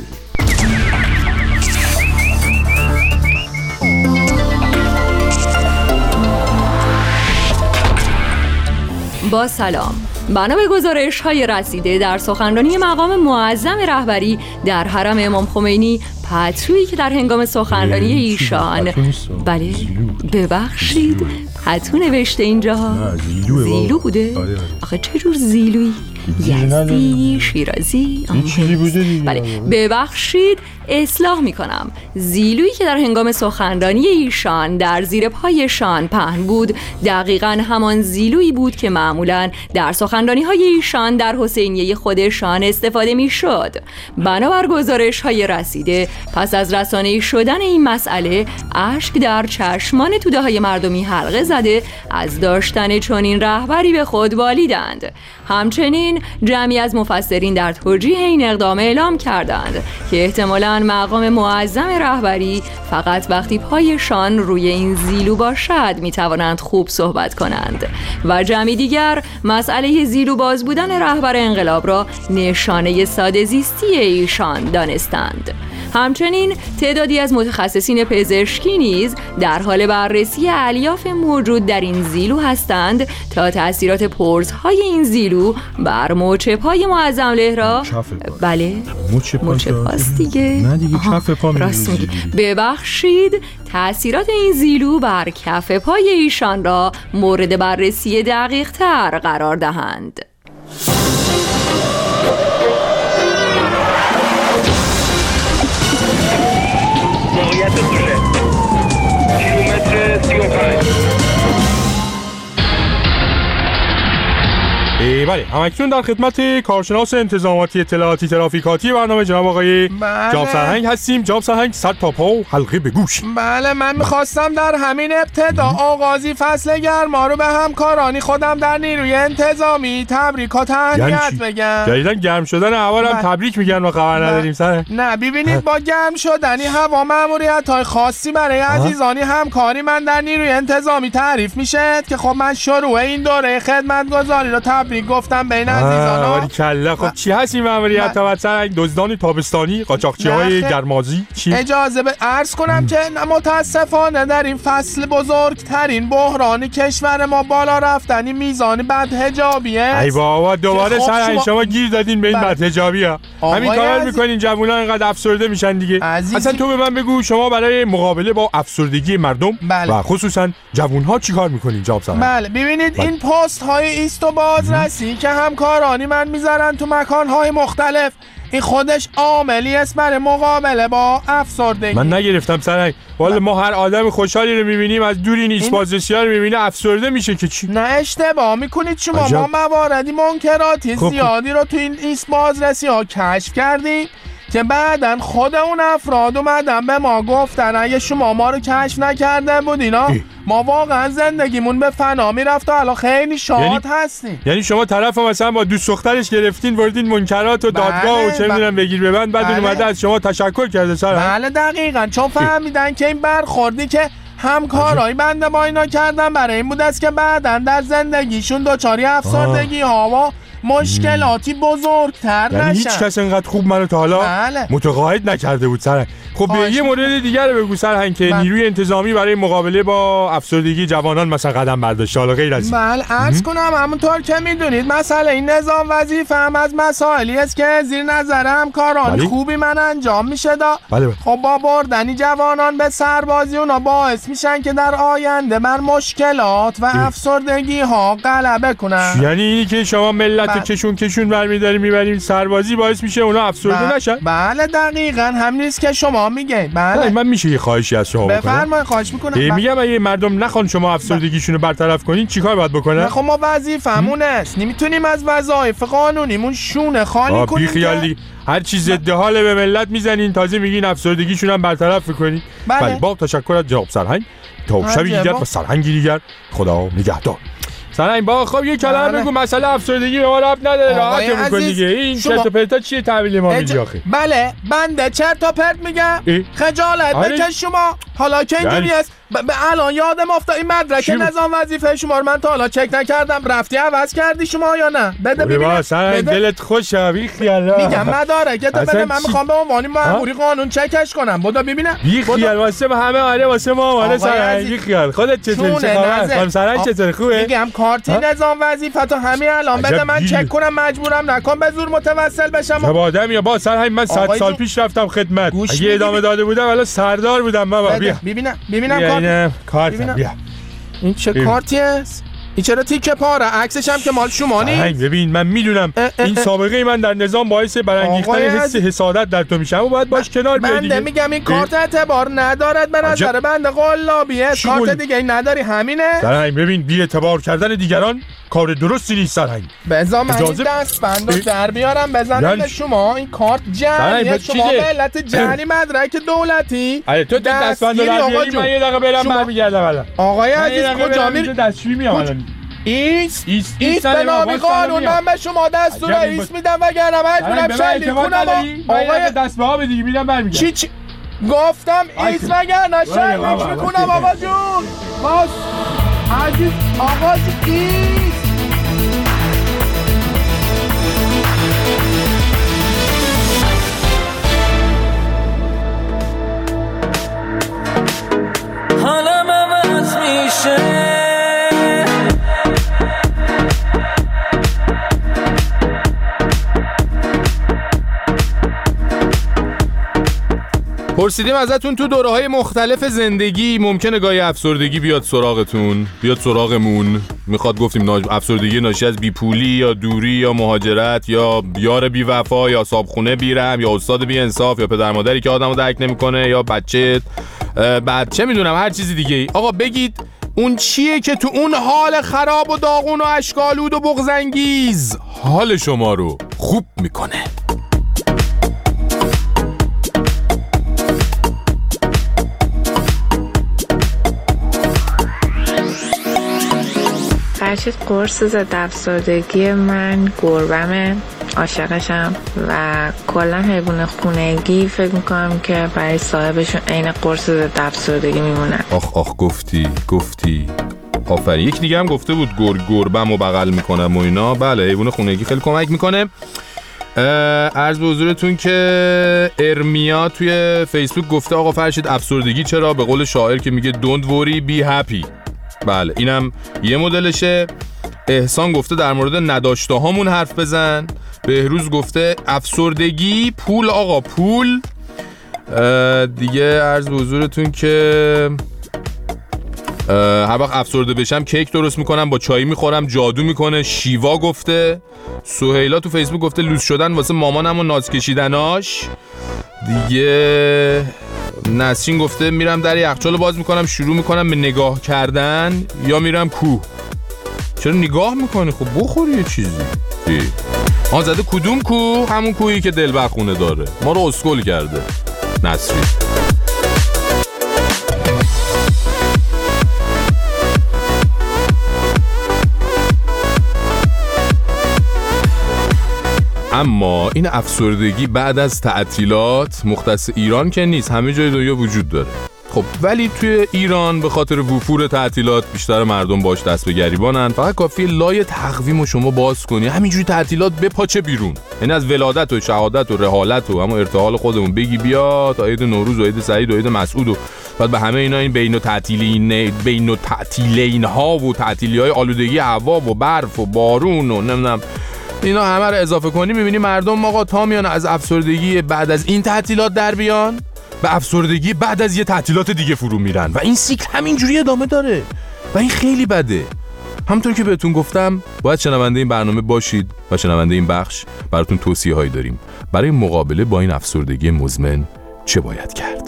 با سلام. بنا به گزارش‌های رسیده در سخنرانی مقام معظم رهبری در حرم امام خمینی، پترویی که در هنگام سخنرانی ایشان ببخشید حتو نوشته اینجاها؟ زیلو بوده؟ آخه چه جور زیلویی؟ یزدی، شیرازی؟ چیزی بوده دیگه. بله ببخشید اصلاح میکنم. زیلویی که در هنگام سخنرانی ایشان در زیر پایشان پهن بود دقیقاً همان زیلویی بود که معمولاً در سخنرانی های ایشان در حسینیه خودشان استفاده میشد. بنابر گزارش های رسیده پس از رسانه‌ای شدن این مسئله اشک در چشمان توده های مردمی حلقه زده از داشتن چنین رهبری به خود بالیدند. همچنین جمعی از مفسرین در توجیه این اقدام اعلام کردند که احتمالاً مقام معظم رهبری فقط وقتی پایشان روی این زیلو باشد میتوانند خوب صحبت کنند و جمعی دیگر مسئله زیلو باز بودن رهبر انقلاب را نشانه ساده زیستی ایشان دانستند. همچنین تعدادی از متخصصین پزشکی نیز در حال بررسی الیاف موجود در این زیلو هستند تا تأثیرات پرزهای این زیلو بر مچ‌پای معظم له را بله مچ‌پاست دیگه نه دیگه کف پا میگی. ببخشید تأثیرات این زیلو بر کف پای ایشان را مورد بررسی دقیق تر قرار دهند. موقعیت دوشه کیلومتر 35. بله همکنون در خدمت کارشناس انتظاماتی اطلاعاتی ترافیکاتی برنامه جناب آقای جناب سرهنگ هستیم. جناب سرهنگ سر تا پا و حلقه به گوش. بله من میخواستم در همین ابتدا آغازی فصل گرما رو به همکارانی خودم در نیروی انتظامی تبریک و تهنیت بگم. جدیدن گرم شدن هوا رو هم تبریک میگن و خبر نداریم سر. نه ببینید با گرم شدنی هوا ماموریت‌های خاصی برای عزیزانی همکاری من در نیروی انتظامی تعریف میشه که خب من شروع این دوره خدمتگزاری رو تبریک گفتم بین عزیزانا. ولی کلا خب چی هست این ماموریت مثلا دزدان تابستانی قاچاقچی‌های گرمازی چی؟ اجازه عرض کنم که متاسفانه در این فصل بزرگترین بحران کشور ما بالا رفتنی میزان بدحجابیه. ای بابا دوباره سر شما گیر دادین به این بدحجابیه. همین کارا میکنین جوونا اینقدر افسرده میشن دیگه. اصلا تو به من بگو شما برای مقابله با افسردگی مردم و خصوصا جوون‌ها چیکار میکنین جناب سرهنگ؟ بله ببینید این پست های ایست و بازرسی که همکارانی من میذارن تو مکان‌های مختلف این خودش عاملی است برای مقابله با افسردگی. من نگرفتم سرهنگ. والا ما هر آدم خوشحالی رو میبینیم از دور این ایست بازرسی‌ها رو میبینه افسرده میشه که چی؟ نه اشتباه میکنید شما. ما مواردی منکراتی زیادی رو تو این ایست بازرسی‌ها کشف کردیم که بعدن خود اون افراد اومدن به ما گفتن اگه شما ما رو کشف نکرده بودینا ما واقعا زندگیمون به فنا میرفت و الان خیلی شاد هستیم. یعنی شما طرف مثلا با دوست دخترش گرفتین وردین منکرات و دادگاه و چه میدونم بگیر ببند بعد اومده از شما تشکر کرده سر. بله دقیقاً چون فهمیدن که این برخوردی که همکارای بنده با اینا کردن برای این بود است که بعدن در زندگیشون دچار افسردگی ها و مشکلاتی بزرگتر نشن. یعنی هیچ کس اینقدر خوب منو تا حالا متقاعد نکرده بود سرهنگ. خب به یه مورد دیگر رو بگو سرهنگ که نیروی انتظامی برای مقابله با افسردگی جوانان مثلا قدم برداشته حالا غیر از بله عرض کنم همونطور که میدونید مسئله این نظام وظیفه هم از مسائلی است که زیر نظر همکاران خوبی من انجام میشه دا. خب با بردنی جوانان به سربازی اونا باعث میشن که در آینده بر مشکلات و افسردگی ها غلبه کنن. یعنی اینی که شما ملت کشون برمی‌داریم میبریم سربازی باعث میشه اونا افسرده نشن؟ بله دقیقاً هم نیست که شما میگین. بله من میشه یه خواهشی از شما بکنم؟ بفرمایید خواهش میکنم. میگم اگه مردم نخوان شما افسردگیشونو برطرف کنین چیکار باید بکنن؟ خب ما وظیفمون است نمیتونیم از وظایف قانونیمون شونه خالی کنیم. بی خیالی هر چی ضد حال به ملت میزنین تازه میگین افسردگیشون هم برطرف کنین. بله با تشکر از جناب سرهنگ. تا شبی دیگر و سرهنگی دیگر خدا نگهدار. سرهنگ با خب یه کلمه بگو مسئله افسردگی به ما ربط نداره راحت میگن دیگه. این چرت و پرتا چیه تحویل ما میدی آخه؟ بله بنده چرت و پرت میگم. خجالت بکش شما. حالا که اینجوری است الان یادم افتاد این مدرک نظام وظیفه شما رو من تا حالا چک نکردم رفتی عوض کردی شما یا نه؟ بده ببینم. سرهنگ دلت خوشه بی خیال. میگم مدارکت بده من میخوام به عنوان مأموری قانون چکش کنم. بودا ببینم. بی خیال واسه همه آره واسه ما آره سرهنگ بی خیال. خودت چطوری خبر؟ سرهنگ چطور خوبه؟ میگم کارتی نظام وظیفه تو همین الان بده من چک کنم مجبورم نکن به زور متوسل بشم. چه آدم یا با سرهنگ من 100 سال پیش رفتم خدمت. اگه ادامه داده بودم الان سردار بودم بابا. بیا ببینم کارت بیا این چه کارتی است؟ این چرا تیکه پاره؟ عکسش هم که مال شما نیست. ببین من میدونم این سابقه من در نظام باعث برانگیختن حس حسادت در تو میشه، اما باید باش کنار بیای دیگه. بنده میگم این کارت اعتبار ندارد به نظر بنده. قلابیه کارت دیگه این نداری همینه. سرهنگ ببین بی اعتبار کردن دیگران کار درستی نیست سرهنگ. بذار من این دستبندو در بیارم بزنم به شما. این کارت جعلیه، شما به علت جعلی مدرک دولتی. آره تو دستبندو در بیاری من یه دقیقه برم برمیگردم. آقای عزیز کجا میری؟ دستشویی میام. ایست به نامی قانون من به شما دستور ایست میدم وگرنه مجبورم شلیک کنم. آقای دست به آب دیگه میدم برمیگردم. چی گفتم ایست وگرنه شلیک میکنم. آقا جون باز عزیز آقا ایست. حالم عوض میشه. پرسیدیم ازتون تو دوره‌های مختلف زندگی ممکنه گاهی افسردگی بیاد سراغتون، بیاد سراغمون. میخواد گفتیم افسردگی ناشی از بیپولی یا دوری یا مهاجرت یا یار بی وفا یا صابخونه بیرم یا استاد بی انصاف یا پدر مادری که آدمو درک نمیکنه یا بچه چه میدونم هر چیزی دیگه. آقا بگید اون چیه که تو اون حال خراب و داغون و اشک‌آلود و بغض‌انگیز حال شما رو خوب میکنه. فرشید قرص ضد افسردگی من گربمه، عاشقشم و کلا حیوان خونگی فکر میکنم که برای صاحبشون عین قرص ضد افسردگی میمونن. آخ گفتی آفرین. یک دیگه هم گفته بود گربم و بغل میکنم و اینا. بله حیوان خونگی خیلی کمک میکنه. عرض به حضورتون که ارمیا توی فیسبوک گفته آقا فرشید افسردگی چرا؟ به قول شاعر که میگه don't worry be happy. بله اینم یه مدلشه. احسان گفته در مورد نداشته هامون حرف بزن. بهروز گفته افسردگی پول. آقا پول دیگه. عرض به حضورتون که هر وقت افسرده بشم کیک درست میکنم با چای میخورم جادو میکنه. شیوا گفته. سهیلا تو فیسبوک گفته لوس شدن واسه مامانم و ناز کشیدناش. دیگه نسرین گفته میرم در یخچال باز میکنم شروع میکنم به نگاه کردن یا میرم کوه. چرا نگاه میکنی؟ خب بخوری یه چیزی. آن زده کدوم کوه؟ همون کوهی که دلبر خونه داره. ما رو اسکول کرده نسرین. اما این افسردگی بعد از تعطیلات مختص ایران که نیست، همه جای دنیا وجود داره. خب ولی توی ایران به خاطر وفور تعطیلات بیشتر مردم باش دست به گریبانن. فقط کافیه لای تقویمو شما باز کنی همینجوری تعطیلات بپاچه بیرون. یعنی از ولادت و شهادت و رحالت و اما ارتحال خودمون بگی بیا تا عید نوروز و عید سعید و عید مسعود و بعد به همه اینا این بین و تعطیلین ها و تعطیلی های آلودگی هوا و برف و بارون و نمیدونم اینا همه رو اضافه کنی میبینی مردم آقا تا میان از افسردگی بعد از این تعطیلات در بیان به افسردگی بعد از یه تعطیلات دیگه فرو میرن و این سیکل همینجوری ادامه داره و این خیلی بده. همونطور که بهتون گفتم باید شنونده این برنامه باشید و شنونده این بخش براتون توصیه هایی داریم برای مقابله با این افسردگی مزمن. چه باید کرد؟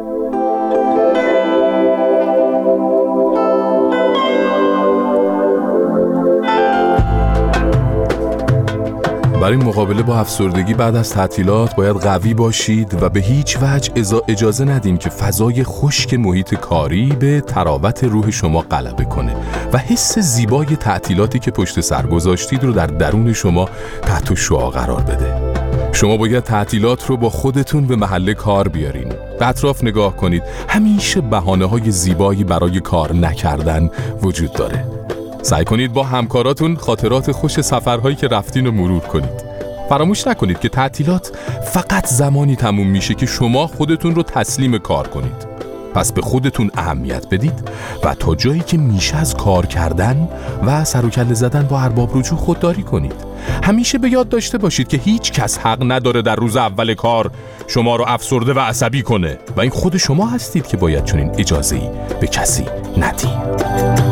برای مقابله با افسردگی بعد از تعطیلات باید قوی باشید و به هیچ وجه اجازه ندین که فضای خشک محیط کاری به تراوت روح شما غلبه کنه و حس زیبای تعطیلاتی که پشت سر گذاشتید رو در درون شما تحت شعاع قرار بده. شما باید تعطیلات رو با خودتون به محل کار بیارین. به اطراف نگاه کنید. همیشه بهانه‌های زیبایی برای کار نکردن وجود داره. سعی کنید با همکاراتون خاطرات خوش سفرهایی که رفتین رو مرور کنید. فراموش نکنید که تعطیلات فقط زمانی تموم میشه که شما خودتون رو تسلیم کار کنید. پس به خودتون اهمیت بدید و تا جایی که میشه از کار کردن و سر و کله زدن با ارباب رجوع خودداری کنید. همیشه به یاد داشته باشید که هیچ کس حق نداره در روز اول کار شما رو افسرده و عصبی کنه و این خود شما هستید که باید چنین اجازه‌ای به کسی ندید.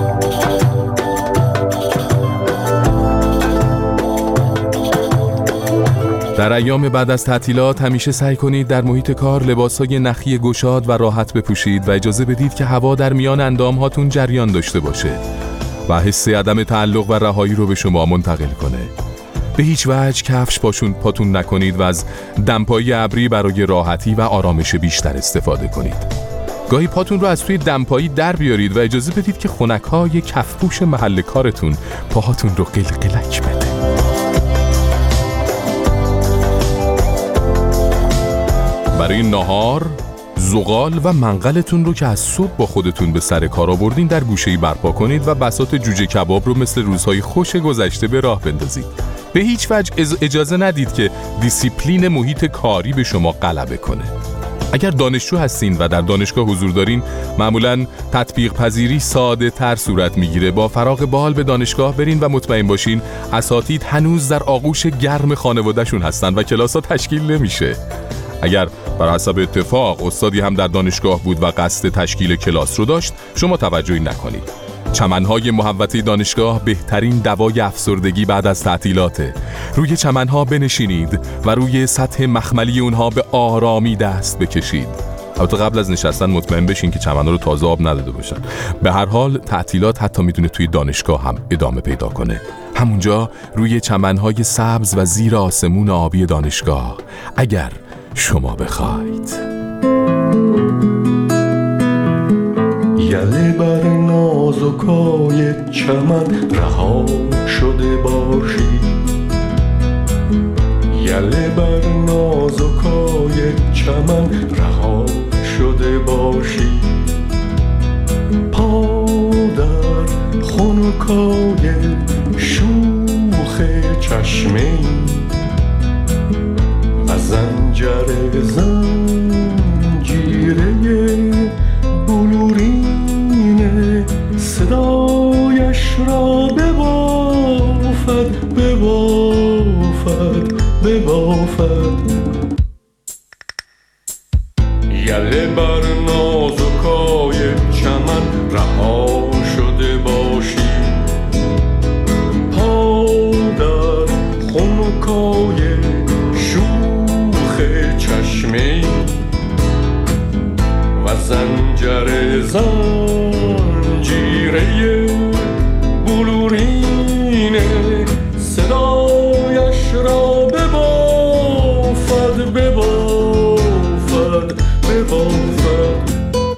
در ایام بعد از تعطیلات همیشه سعی کنید در محیط کار لباسهای نخی گشاد و راحت بپوشید و اجازه بدید که هوا در میان اندامهاتون جریان داشته باشه و حس عدم تعلق و رهایی رو به شما منتقل کنه. به هیچ وجه کفش پاتون نکنید و از دمپایی ابری برای راحتی و آرامش بیشتر استفاده کنید. گاهی پاتون رو از توی دمپایی در بیارید و اجازه بدید که خنک‌های کفپوش محل کارتون پاهاتون رو قلقلک بده. برای نهار، زغال و منقلتون رو که از صبح با خودتون به سر کار آوردین در گوشه‌ای برپا کنید و بساط جوجه کباب رو مثل روزهای خوش گذشته به راه بندازید. به هیچ وجه اجازه ندید که دیسیپلین محیط کاری به شما غلبه کنه. اگر دانشجو هستین و در دانشگاه حضور دارین، معمولاً تطبیق پذیری ساده تر صورت میگیره. با فراغ بال به دانشگاه برین و مطمئن باشین اساتید هنوز در آغوش گرم خانواده‌شون هستن و کلاس‌ها تشکیل نمیشه. اگر بر حسب اتفاق استادی هم در دانشگاه بود و قصد تشکیل کلاس رو داشت، شما توجهی نکنید. چمنهای محوطه دانشگاه بهترین دوای افسردگی بعد از تعطیلاته. روی چمنها بنشینید و روی سطح مخملی اونها به آرامی دست بکشید. البته قبل از نشستن مطمئن بشین که چمنها رو تازه آب نداده باشن. به هر حال تعطیلات حتی میتونه توی دانشگاه هم ادامه پیدا کنه. همونجا روی چمنهای سبز و زیر آسمون آبی دانشگاه، اگر شما بخواید. یله بر نازکای چمن رها شده باشی، یله بر نازکای چمن رها شده باشی، پا در خنکای شوخ چشمه و زنجیره بلورین صدایش را ببافد ببافد ببافد. یله بر نازکای چمن رها شده باشی، پا در خنکای شوخ چشمه و زنجیره بلورین صدایش را ببافد ببافد ببافد.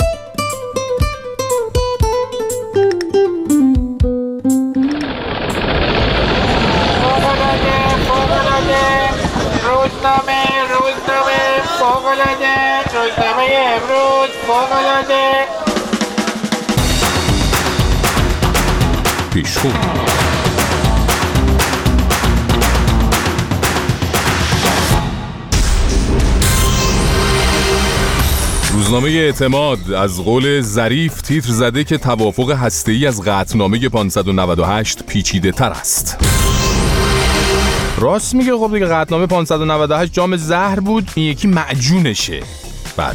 روزنامه فوق‌العاده، روزنامه امروز فوق‌العاده. پیشخون روزنامه اعتماد از قول ظریف تیتر زده که توافق هسته‌ای از قطعنامه 598 پیچیده تر است. راست میگه. خب دیگه قطعنامه 598 جام زهر بود، این یکی معجونشه. بعد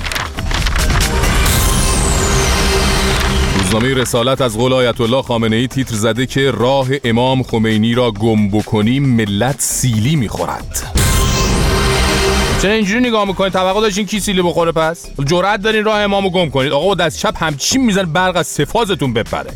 روزنامه رسالت از قول آیت الله خامنه‌ای تیتر زده که راه امام خمینی را گم بکنیم ملت سیلی میخورد. چرا اینجوری نگاه میکنید؟ توقع داشتین کی سیلی بخوره؟ پس جرأت دارین راه امامو گم کنید؟ آقا دست چپ همچین میزنه برق از سفازتون بپره.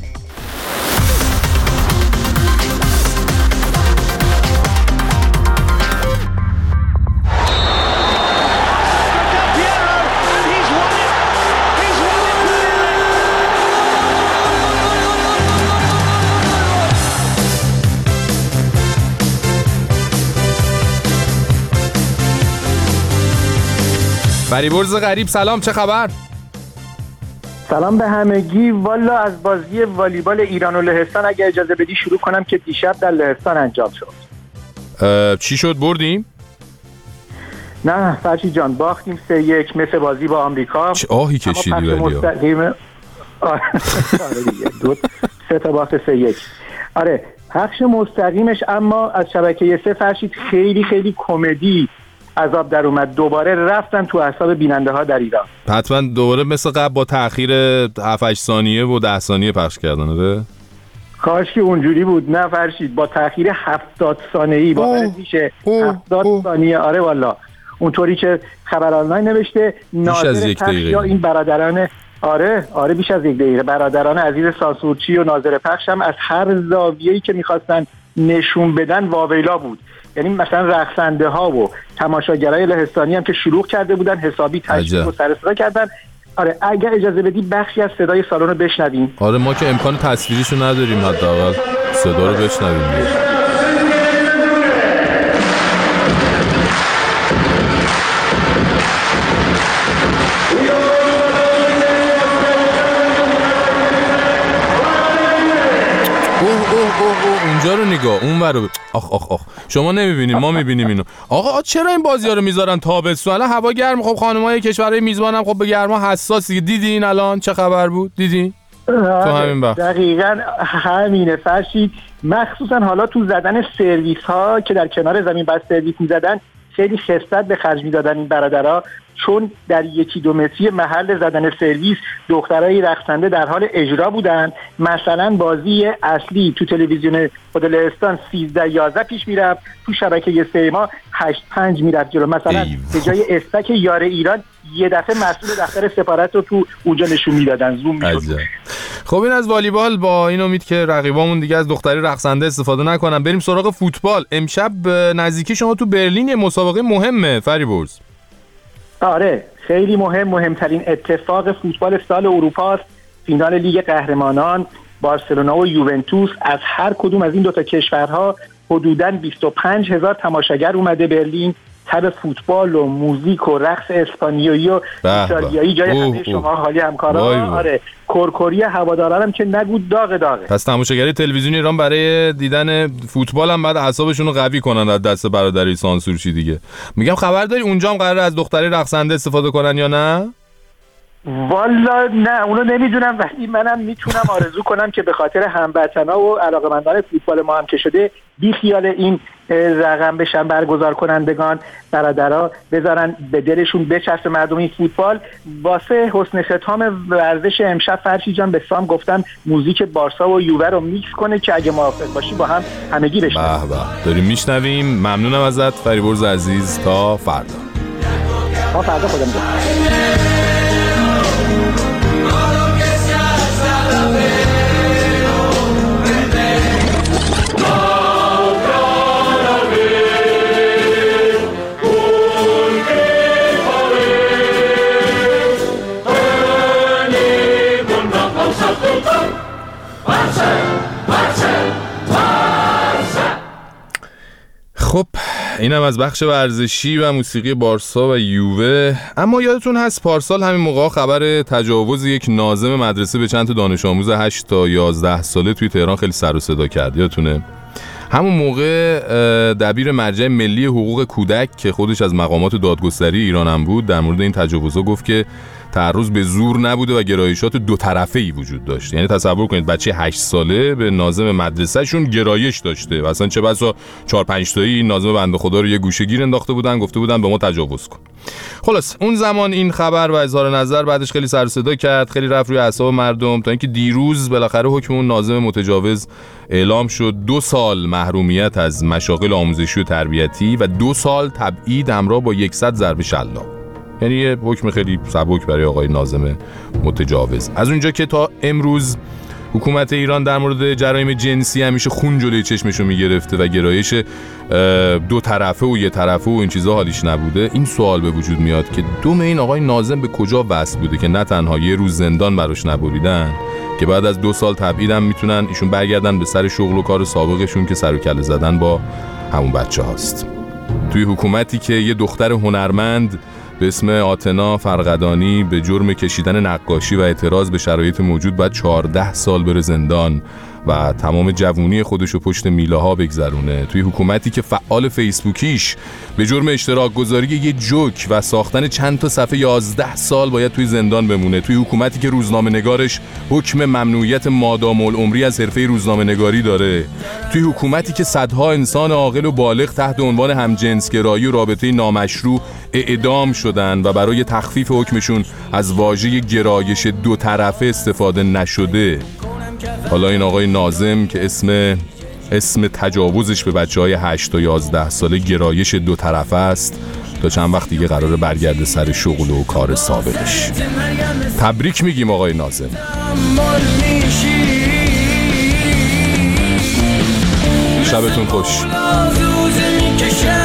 فریبرز غریب سلام، چه خبر؟ سلام به همگی. والا از بازی والیبال ایران و لهستان اگه اجازه بدی شروع کنم که دیشب در لهستان انجام شد. چی شد؟ بردیم؟ نه فرشید جان باختیم 3-1 مثل بازی با آمریکا. چه آهی کشیدی ولی آره دیگه 2-3 تا باخت 3-1. آره پخش مستقیمش اما از شبکه 3 فرشید خیلی خیلی کمدی عذاب در اومد. دوباره رفتن تو اعصاب بیننده ها در ایران. حتما دوباره مثل قبل با تأخیر 7-8 ثانیه و 10 ثانیه پخش کردن. آره کاش که اونجوری بود. نه فرشید با تأخیر 70 ثانیه‌ای باورت میشه 70 ثانیه. آره والا اونطوری که خبر آنلاین نوشته ناظر پخش یا این برادران آره بیش از 1 دقیقه برادران عزیز سانسورچی و ناظر پخش هم از هر زاویه‌ای که می‌خواستن نشون بدن واویلا بود. یعنی مثلا رقصنده ها و تماشاگرای لهستانی هم که شلوغ کرده بودن حسابی تشویق و سر صدا کردن. آره اگر اجازه بدی بخشی از صدای سالن رو بشنویم. آره ما که امکان تصویریشو نداریم حداقل صدا رو بشنویم. اونجا رو نگاه اون رو آخ شما نمیبینیم ما میبینیم اینو. آقا چرا این بازی‌ها رو میذارن تابستون؟ الان هوا گرم. خب خانم‌های کشورهای میزبانم خب به گرما حساسی. دیدین الان چه خبر بود؟ دیدین؟ تو همین وقت دقیقاً همینه فرشید. مخصوصا حالا تو زدن سرویس ها که در کنار زمین بس سرویس میزدن خیلی خست به خرج میدادن این برادرها، چون در 1-2 متری محل زدن سرویس دخترای رقصنده در حال اجرا بودن. مثلا بازی اصلی تو تلویزیون خود لهستان 13-11 پیش میرفت، تو شبکه 3 ما 8-5 میرفت جلو. مثلا به جای استک یار ایران یه دفعه مسئول دفتر سفارت رو تو اونجا نشون میدادن، زوم میشد. خب این از والیبال، با این امید که رقیبامون دیگه از دختری رقصنده استفاده نکنن. بریم سراغ فوتبال. امشب نزدیکی شما تو برلین یه مسابقه مهمه فریبرز. آره خیلی مهمترین اتفاق فوتبال سال اروپا است. فینال لیگ قهرمانان بارسلونا و یوونتوس. از هر کدوم از این دوتا کشورها حدوداً 25,000 تماشاگر اومده برلین. تب فوتبال و موزیک و رقص اسپانیایی و ایتالیایی جای همه شما حالی همکاران. آره کرکری هواداران هم که نگو داغه. پس تماشاگری تلویزیون ایران برای دیدن فوتبال هم بعد اعصابشون رو قوی کنن از دست برادری سانسورچی دیگه. میگم خبر داری اونجا هم قراره از دختری رقصنده استفاده کنن یا نه؟ والا نه اونو نمیدونم، ولی منم میتونم آرزو کنم که به خاطر هموطنا و علاقه‌مندان فوتبال ما هم که شده بی خیال این رقم بشن برگزار کنندگان برادرها، بذارن به دلشون بچسبه مردم این فوتبال. واسه حسن ختام ورزش امشب فرشی جان به سام گفتن موزیک بارسا و یووه رو میکس کنه که اگه موافق باشی با هم همگی بشنویم. به داریم میشنویم. ممنونم ازت فریبرز عزیز. تا فردا. خودم خب اینم از بخش ورزشی و موسیقی بارسا و یووه. اما یادتون هست پارسال همین موقع خبر تجاوز یک ناظم مدرسه به چند تا دانش آموز 8 تا 11 ساله توی تهران خیلی سر و صدا کرد. یادتونه؟ همون موقع دبیر مرجع ملی حقوق کودک که خودش از مقامات دادگستری ایران هم بود در مورد این تجاوزها گفت که تعرض به زور نبوده و گرایشات دو طرفه‌ای وجود داشت. یعنی تصور کنید بچه 8 ساله به ناظم مدرسه‌شون گرایش داشته و اصلا چه بسا 4-5 تایی ناظم بنده خدا رو یه گوشه گیر انداخته بودن، گفته بودن به ما تجاوز کن. خلاص اون زمان این خبر و اظهار نظر بعدش خیلی سر و صدا کرد، خیلی رفت روی اعصاب مردم، تا اینکه دیروز بالاخره حکم اون ناظم متجاوز اعلام شد. 2 سال محرومیت از مشاغل آموزشی و تربیتی و 2 سال تبعید همراه با 100 ضرب شلاق. یعنی یه حکم خیلی سبک برای آقای ناظم متجاوز. از اونجا که تا امروز حکومت ایران در مورد جرایم جنسی همیشه خون جلوی چشمشو میگرفته و گرایش 2 طرفه و یه طرفه و این چیزا حالیش نبوده، این سوال به وجود میاد که دم این آقای ناظم به کجا وصل بوده که نه تنها یه روز زندان براش نبریدن که بعد از 2 سال تبعید هم میتونن ایشون برگردن به سر شغل و کار سابقشون که سر و کله زدن با همون بچه هاست. توی حکومتی که یه دختر هنرمند به اسم آتنا فرقدانی به جرم کشیدن نقاشی و اعتراض به شرایط موجود بعد 14 سال بره زندان و تمام جوونی خودشو پشت میله ها بگذرونه، توی حکومتی که فعال فیسبوکیش به جرم اشتراک گذاری یه جوک و ساختن چند تا صفحه 11 سال باید توی زندان بمونه، توی حکومتی که روزنامه نگارش حکم ممنوعیت مادام العمری از حرفه روزنامه نگاری داره، توی حکومتی که صدها انسان عاقل و بالغ تحت عنوان همجنسگرایی و رابطه نامشروع اعدام شدن و برای تخفیف حکمشون از واژه گرایش دو طرفه استفاده نشده. حالا این آقای ناظم که اسم تجاوزش به بچه‌های 8 تا 11 ساله گرایش دو طرفه است، تا چند وقت دیگه قراره برگرده سر شغل و کار سابقش. تبریک میگیم آقای ناظم. شبتون خوش.